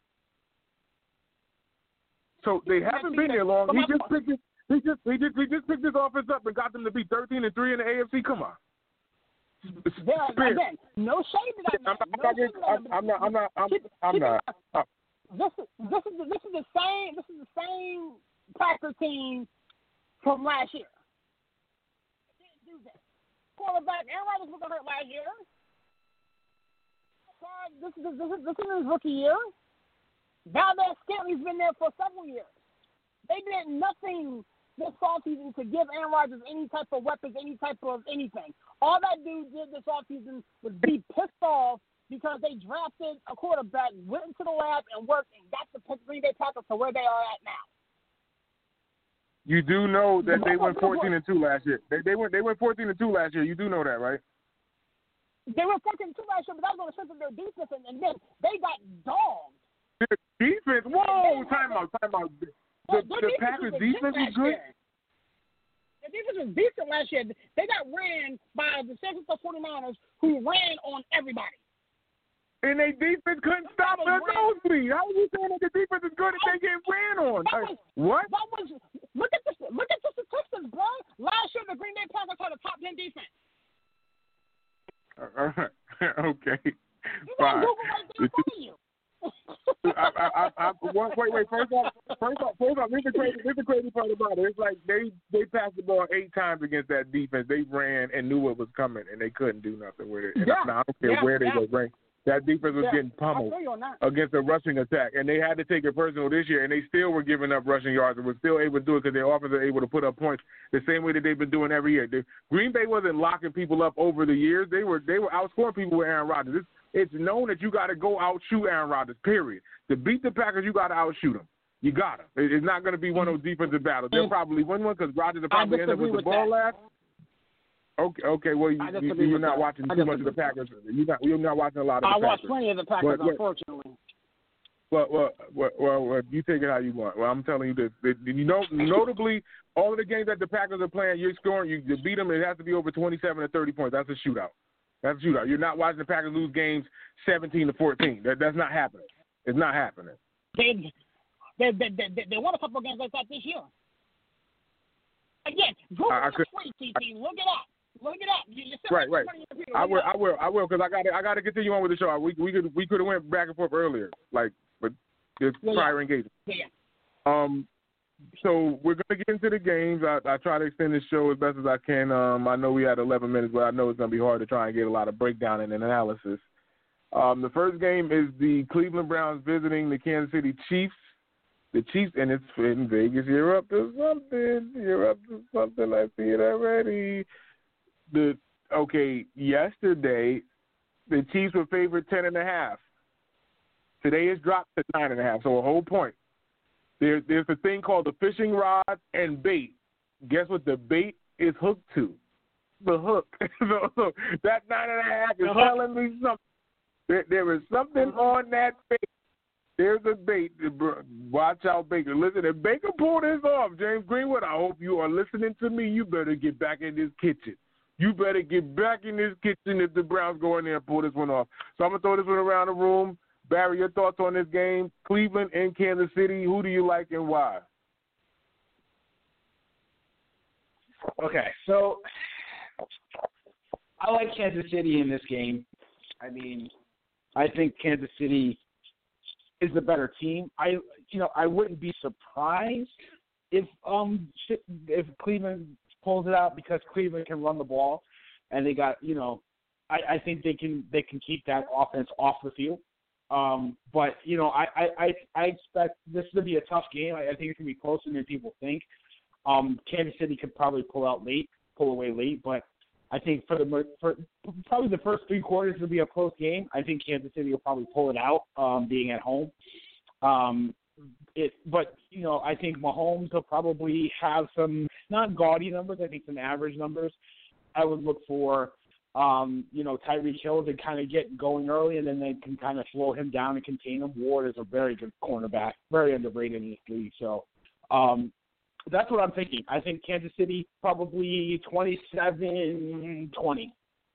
So they haven't been there long. He just picked it. He just he just he just picked this offense up and got them to be thirteen and three in the A F C. Come on. Yeah, again, no shade to that. Man. I'm, No I'm, I'm not. I'm not. I'm, I'm not. I'm, this is this is the, this is the same. This is the same Packer team from last year. They didn't do that. Quarterback Aaron Rodgers was hurt last year. This is this is this is his rookie year. Valdez Scantley's been there for several years. They did nothing this offseason to give Aaron Rodgers any type of weapons, any type of anything. All that dude did this offseason was be pissed off because they drafted a quarterback, went into the lab and worked, and got the Green Bay Packers to where they are at now. You do know that they went fourteen and two last year. They, they went they went fourteen and two last year. You do know that, right? They went fourteen and two last year, but that was on the strength of their defense, and, and then they got dogged. The defense, whoa, time out, time out. The, well, the, the Packers defense was good. Year. The defense was decent last year. They got ran by the San Francisco forty-niners, who ran on everybody. And their defense couldn't stop their nosebleed. How are you saying that the defense is good if they get ran on? That was, what? That was, look at the look at the statistics, bro. Last year, the Green Bay Packers had a top ten defense. Uh, okay. You got Google right there in front of you. I, I, I, I, wait, wait. First off, first off, first off. Here's the crazy, here's the crazy part about it. It's like they they passed the ball eight times against that defense. They ran and knew what was coming, and they couldn't do nothing with it. And yeah, I, I don't care yeah, where they yeah. were ranked. That defense was yeah, getting pummeled that. against a rushing attack, and they had to take it personal this year, and they still were giving up rushing yards and were still able to do it because their offense are able to put up points the same way that they've been doing every year. The, Green Bay wasn't locking people up over the years. They were they were outscoring people with Aaron Rodgers. It's, it's known that you got to go outshoot Aaron Rodgers, period. To beat the Packers, you got to outshoot them. You got to. It's not going to be one of those defensive battles. They'll probably win one because Rodgers will probably end up with the ball last. Okay, okay. Well, you, you, you're not watching too much of the Packers. You're not, you're not watching a lot of the I Packers. watch plenty of the Packers, but, unfortunately. Well, well, well, well, well, you take it how you want. Well, I'm telling you this. You know, notably, all of the games that the Packers are playing, you're scoring, you, you beat them, it has to be over twenty-seven to thirty points. That's a shootout. That's a shootout. You're not watching the Packers lose games seventeen to fourteen. That, that's not happening. It's not happening. They, they, they, they, they won a couple of games like that this year. Again, go I, I could, tweet, T T. Look it up. Look it up. You, right, right. I will, I will, I will, because I got to, I got to continue on with the show. We, we could, we could have went back and forth earlier, like, but this yeah, prior yeah. engagement. Yeah. Um, so we're gonna get into the games. I, I try to extend this show as best as I can. Um, I know we had eleven minutes, but I know it's gonna be hard to try and get a lot of breakdown and analysis. Um, the first game is the Cleveland Browns visiting the Kansas City Chiefs. The Chiefs, and it's in Vegas. You're up to something. You're up to something. I see it already. The okay, yesterday the Chiefs were favored ten and a half. Today it's dropped to nine and a half, so a whole point. There, there's a thing called the fishing rod and bait. Guess what the bait is hooked to? The hook. so, so that nine and a half is telling me something. There, there is something on that bait There's a bait. Watch out, Baker. Listen, if Baker pulled this off, James Greenwood, I hope you are listening to me. You better get back in this kitchen. You better get back in this kitchen if the Browns go in there and pull this one off. So I'm going to throw this one around the room. Barry, your thoughts on this game? Cleveland and Kansas City, who do you like and why? Okay, so I like Kansas City in this game. I mean, I think Kansas City is the better team. I, you know, I wouldn't be surprised if um if Cleveland pulls it out because Cleveland can run the ball, and they got, you know, I, I think they can they can keep that offense off the field. Um, but you know, I, I, I expect this to be a tough game. I, I think it's gonna be closer than people think. Um, Kansas City could probably pull out late, pull away late, but I think for the for probably the first three quarters will be a close game. I think Kansas City will probably pull it out, um, being at home. Um, it, but you know, I think Mahomes will probably have some not gaudy numbers. I think some average numbers. I would look for, um, you know, Tyreek Hill to kind of get going early, and then they can kind of slow him down and contain him. Ward is a very good cornerback, very underrated in this league. So. Um, That's what I'm thinking. I think Kansas City probably twenty-seven twenty.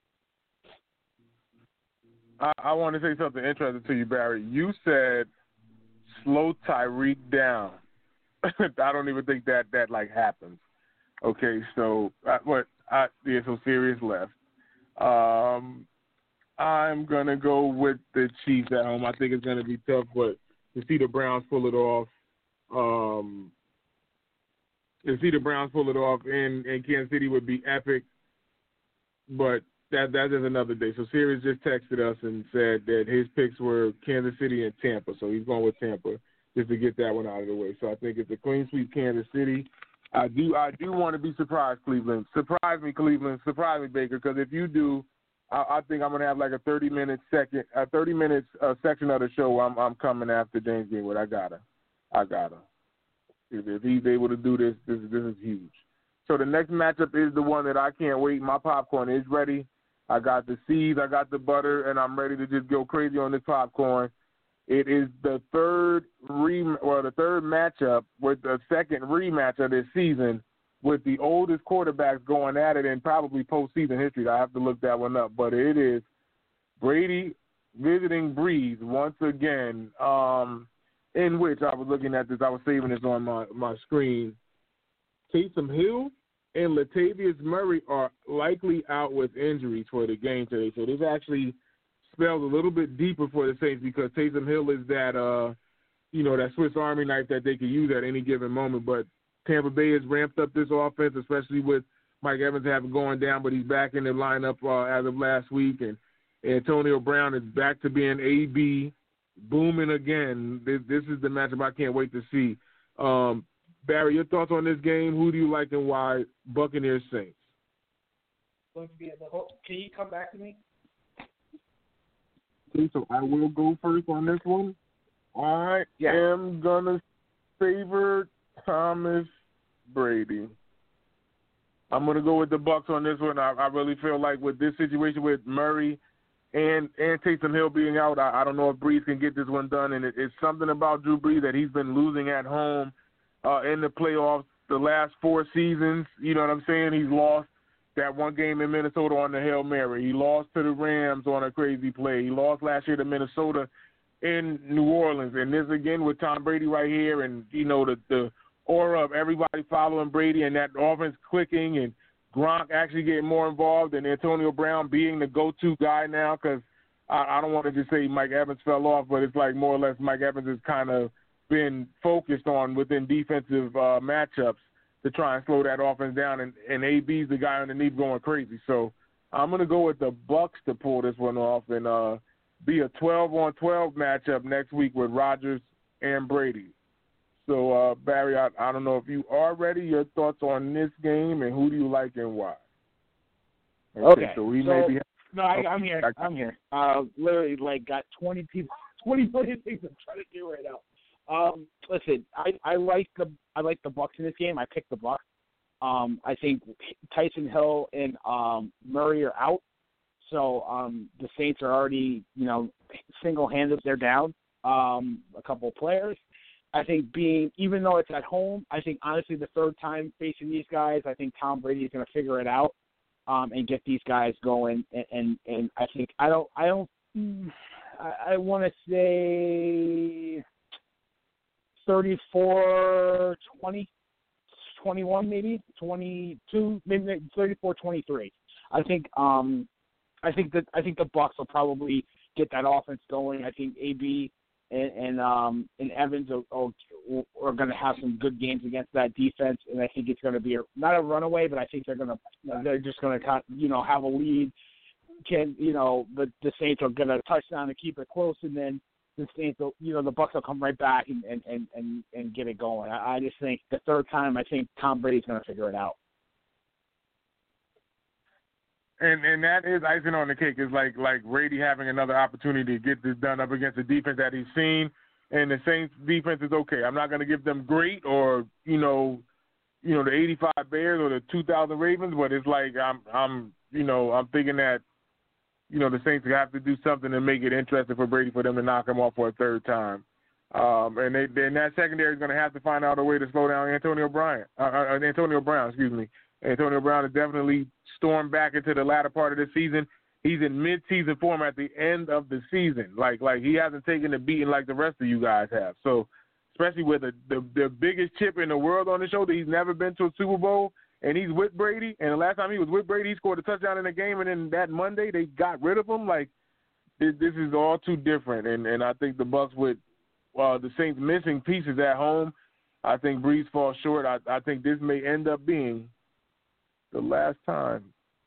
I, I want to say something interesting to you, Barry. You said slow Tyreek down. I don't even think that that like happens. Okay, so I, what? I, yeah, so serious left. Um, I'm gonna go with the Chiefs at home. I think it's gonna be tough, but to see the Browns pull it off. Um, To see the Browns pull it off in, in Kansas City would be epic, but that that is another day. So Sirius just texted us and said that his picks were Kansas City and Tampa, so he's going with Tampa just to get that one out of the way. So I think it's a clean sweep Kansas City. I do I do want to be surprised, Cleveland. Surprise me, Cleveland. Surprise me, Baker, because if you do, I, I think I'm going to have like a thirty minute second, a thirty minutes uh, section of the show. I'm I'm coming after James Greenwood. I gotta, I gotta. If he's able to do this, this, this is huge. So the next matchup is the one that I can't wait. My popcorn is ready. I got the seeds, I got the butter, and I'm ready to just go crazy on this popcorn. It is the third re or the third matchup with the second rematch of this season with the oldest quarterbacks going at it in probably postseason history. I have to look that one up, but it is Brady visiting Breeze once again. Um, In which I was looking at this, I was saving this on my, my screen. Taysom Hill and Latavius Murray are likely out with injuries for the game today. So this actually spells a little bit deeper for the Saints because Taysom Hill is that, uh, you know, that Swiss Army knife that they could use at any given moment. But Tampa Bay has ramped up this offense, especially with Mike Evans having gone down, but he's back in the lineup uh, as of last week. And Antonio Brown is back to being A B. Booming again. This, this is the matchup I can't wait to see. Um, Barry, your thoughts on this game? Who do you like and why? Buccaneers Saints. Can you come back to me? Okay, so I will go first on this one. I yeah. am gonna favor Thomas Brady. I'm gonna go with the Bucs on this one. I, I really feel like with this situation with Murray And and Taysom Hill being out, I, I don't know if Brees can get this one done. And it, it's something about Drew Brees that he's been losing at home uh, in the playoffs the last four seasons. You know what I'm saying? He's lost that one game in Minnesota on the Hail Mary. He lost to the Rams on a crazy play. He lost last year to Minnesota in New Orleans. And this again with Tom Brady right here and, you know, the, the aura of everybody following Brady and that offense clicking and Gronk actually getting more involved and Antonio Brown being the go-to guy now because I, I don't want to just say Mike Evans fell off, but it's like more or less Mike Evans has kind of been focused on within defensive uh, matchups to try and slow that offense down, and, and A B's the guy underneath going crazy. So I'm going to go with the Bucs to pull this one off and uh, be a twelve on twelve matchup next week with Rodgers and Brady. So, uh, Barry, I, I don't know if you are ready. Your thoughts on this game and who do you like and why? Okay. okay. So we so, may be. No, I, I'm here. I'm here. Uh, literally, like, got twenty people, twenty million things I'm trying to do right now. Um, listen, I, I like the I like the Bucs in this game. I picked the Bucs. Um, I think Tyson Hill and um, Murray are out, so um, the Saints are already, you know, single-handed. They're down. um, a couple of players. I think being, even though it's at home, I think honestly the third time facing these guys, I think Tom Brady is going to figure it out um, and get these guys going. And, and, and I think I don't I don't I, I want to say thirty-four twenty, twenty-one maybe, twenty-two, maybe thirty-four twenty-three. I think um, I think that I think the Bucs will probably get that offense going. I think A B and and, um, and Evans are, are, are going to have some good games against that defense, and I think it's going to be a, not a runaway, but I think they're going to they're just going to you know have a lead. Can you know the the Saints are going to touchdown to keep it close, and then the Saints will, you know the Bucs will come right back and and, and, and, and get it going. I, I just think the third time, I think Tom Brady's going to figure it out. And and that is icing on the cake. Is like like Brady having another opportunity to get this done up against the defense that he's seen, and the Saints defense is okay. I'm not going to give them great or you know, you know the eighty-five Bears or the two thousand Ravens, but it's like I'm I'm you know I'm thinking that you know the Saints have to do something to make it interesting for Brady for them to knock him off for a third time, um, and they then that secondary is going to have to find out a way to slow down Antonio Brown. Uh, uh, Antonio Brown, excuse me. Antonio Brown has definitely stormed back into the latter part of the season. He's in mid-season form at the end of the season. Like like he hasn't taken a beating like the rest of you guys have. So especially with the, the, the biggest chip in the world on his shoulder, he's never been to a Super Bowl, and he's with Brady. And the last time he was with Brady, he scored a touchdown in the game, and then that Monday they got rid of him. Like this, this is all too different. And, and I think the Bucs with uh, the Saints missing pieces at home, I think Brees falls short. I, I think this may end up being the last time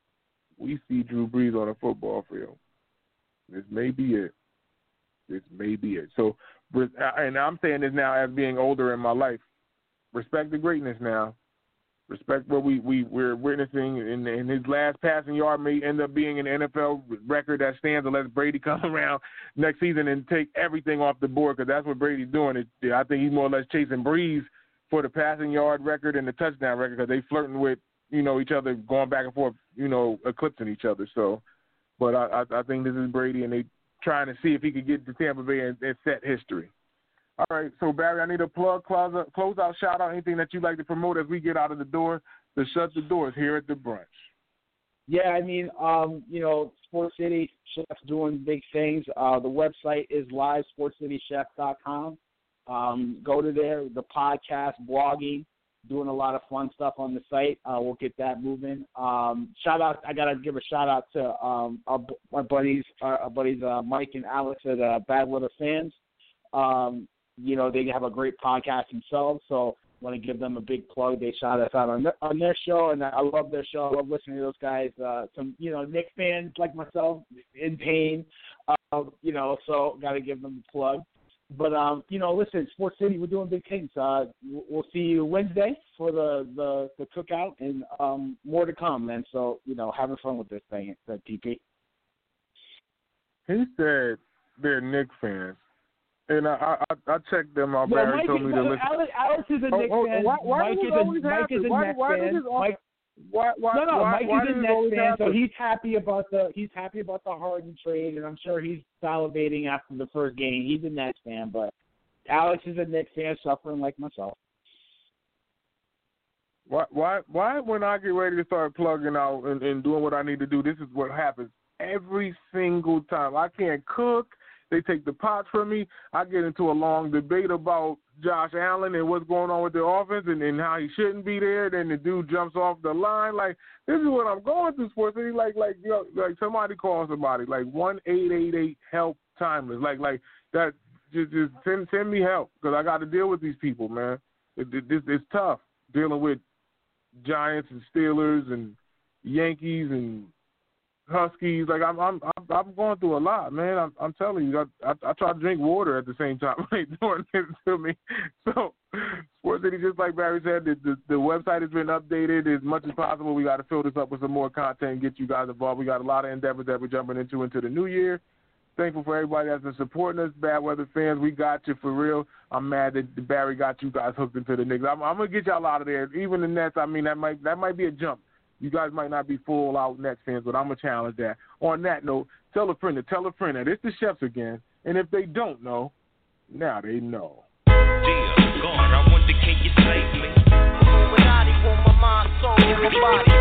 we see Drew Brees on a football field. This may be it. This may be it. So, and I'm saying this now as being older in my life. Respect the greatness now. Respect what we, we, we're witnessing. And, and his last passing yard may end up being an N F L record that stands unless Brady comes around next season and take everything off the board, because that's what Brady's doing. It, I think he's more or less chasing Brees for the passing yard record and the touchdown record, because they flirting with you know, each other, going back and forth, you know, eclipsing each other. So, but I, I, I think this is Brady, and they trying to see if he could get to Tampa Bay and, and set history. All right, so Barry, I need a plug, close out, close out, shout out, anything that you'd like to promote as we get out of the door to shut the doors here at the brunch. Yeah, I mean, um, you know, Sports City Chefs doing big things. Uh, the website is live sports city chef dot com. Um, go to there, the podcast, blogging. Doing a lot of fun stuff on the site. Uh, we'll get that moving. Um, shout out! I gotta give a shout out to um, our, our buddies, our, our buddies uh, Mike and Alex at uh, Bad Weather Fans. Um, you know they have a great podcast themselves, so I want to give them a big plug. They shout us out on their, on their show, and I love their show. I love listening to those guys. Uh, some you know Knicks fans like myself in pain. Uh, you know, so gotta give them a plug. But, um, you know, listen, Sports City, we're doing big things. Uh, we'll see you Wednesday for the, the, the cookout, and um, more to come, man. So, you know, having fun with this thing, that T P. He said they're Knicks fans. And I I, I checked them out. Barry Mike, told me to listen. Alex, Alex is a oh, Knicks oh, fan. Why, why Mike, is a, Mike is a why, Knicks why fan. All, Mike, why, why, no, no, why, Mike why is a Nets fan, happen? so he's happy about the he's happy about the Harden trade, and I'm sure he's salivating after the first game. He's a Nets fan, but Alex is a Knicks fan, suffering like myself. Why, why, why? When I get ready to start plugging out and, and doing what I need to do, this is what happens every single time. I can't cook. They take the pots from me. I get into a long debate about Josh Allen and what's going on with the offense and, and how he shouldn't be there. Then the dude jumps off the line. Like, this is what I'm going through, Sports City. Like, like, you know, like somebody call somebody. Like one eight eight eight help timers. Like, like that. Just, just send, send me help, because I got to deal with these people, man. It, it, it, it's tough dealing with Giants and Steelers and Yankees and Huskies. Like I'm, I'm, I'm, I'm going through a lot, man. I'm, I'm telling you, I, I, I try to drink water at the same time. They doing this to me. So, Sports City, just like Barry said, the, the, the website has been updated as much as possible. We got to fill this up with some more content and get you guys involved. We got a lot of endeavors that we're jumping into into the new year. Thankful for everybody that's been supporting us. Bad Weather fans, we got you for real. I'm mad that Barry got you guys hooked into the Knicks. I'm, I'm gonna get y'all out of there. Even the Nets, I mean, that might that might be a jump. You guys might not be full out Nets fans, but I'm gonna challenge that. On that note, tell a friend to tell a friend that it's the Chefs again. And if they don't know, Now they know. Dear God, I wonder, can you save me? Illuminati want my mind, soul, and my body.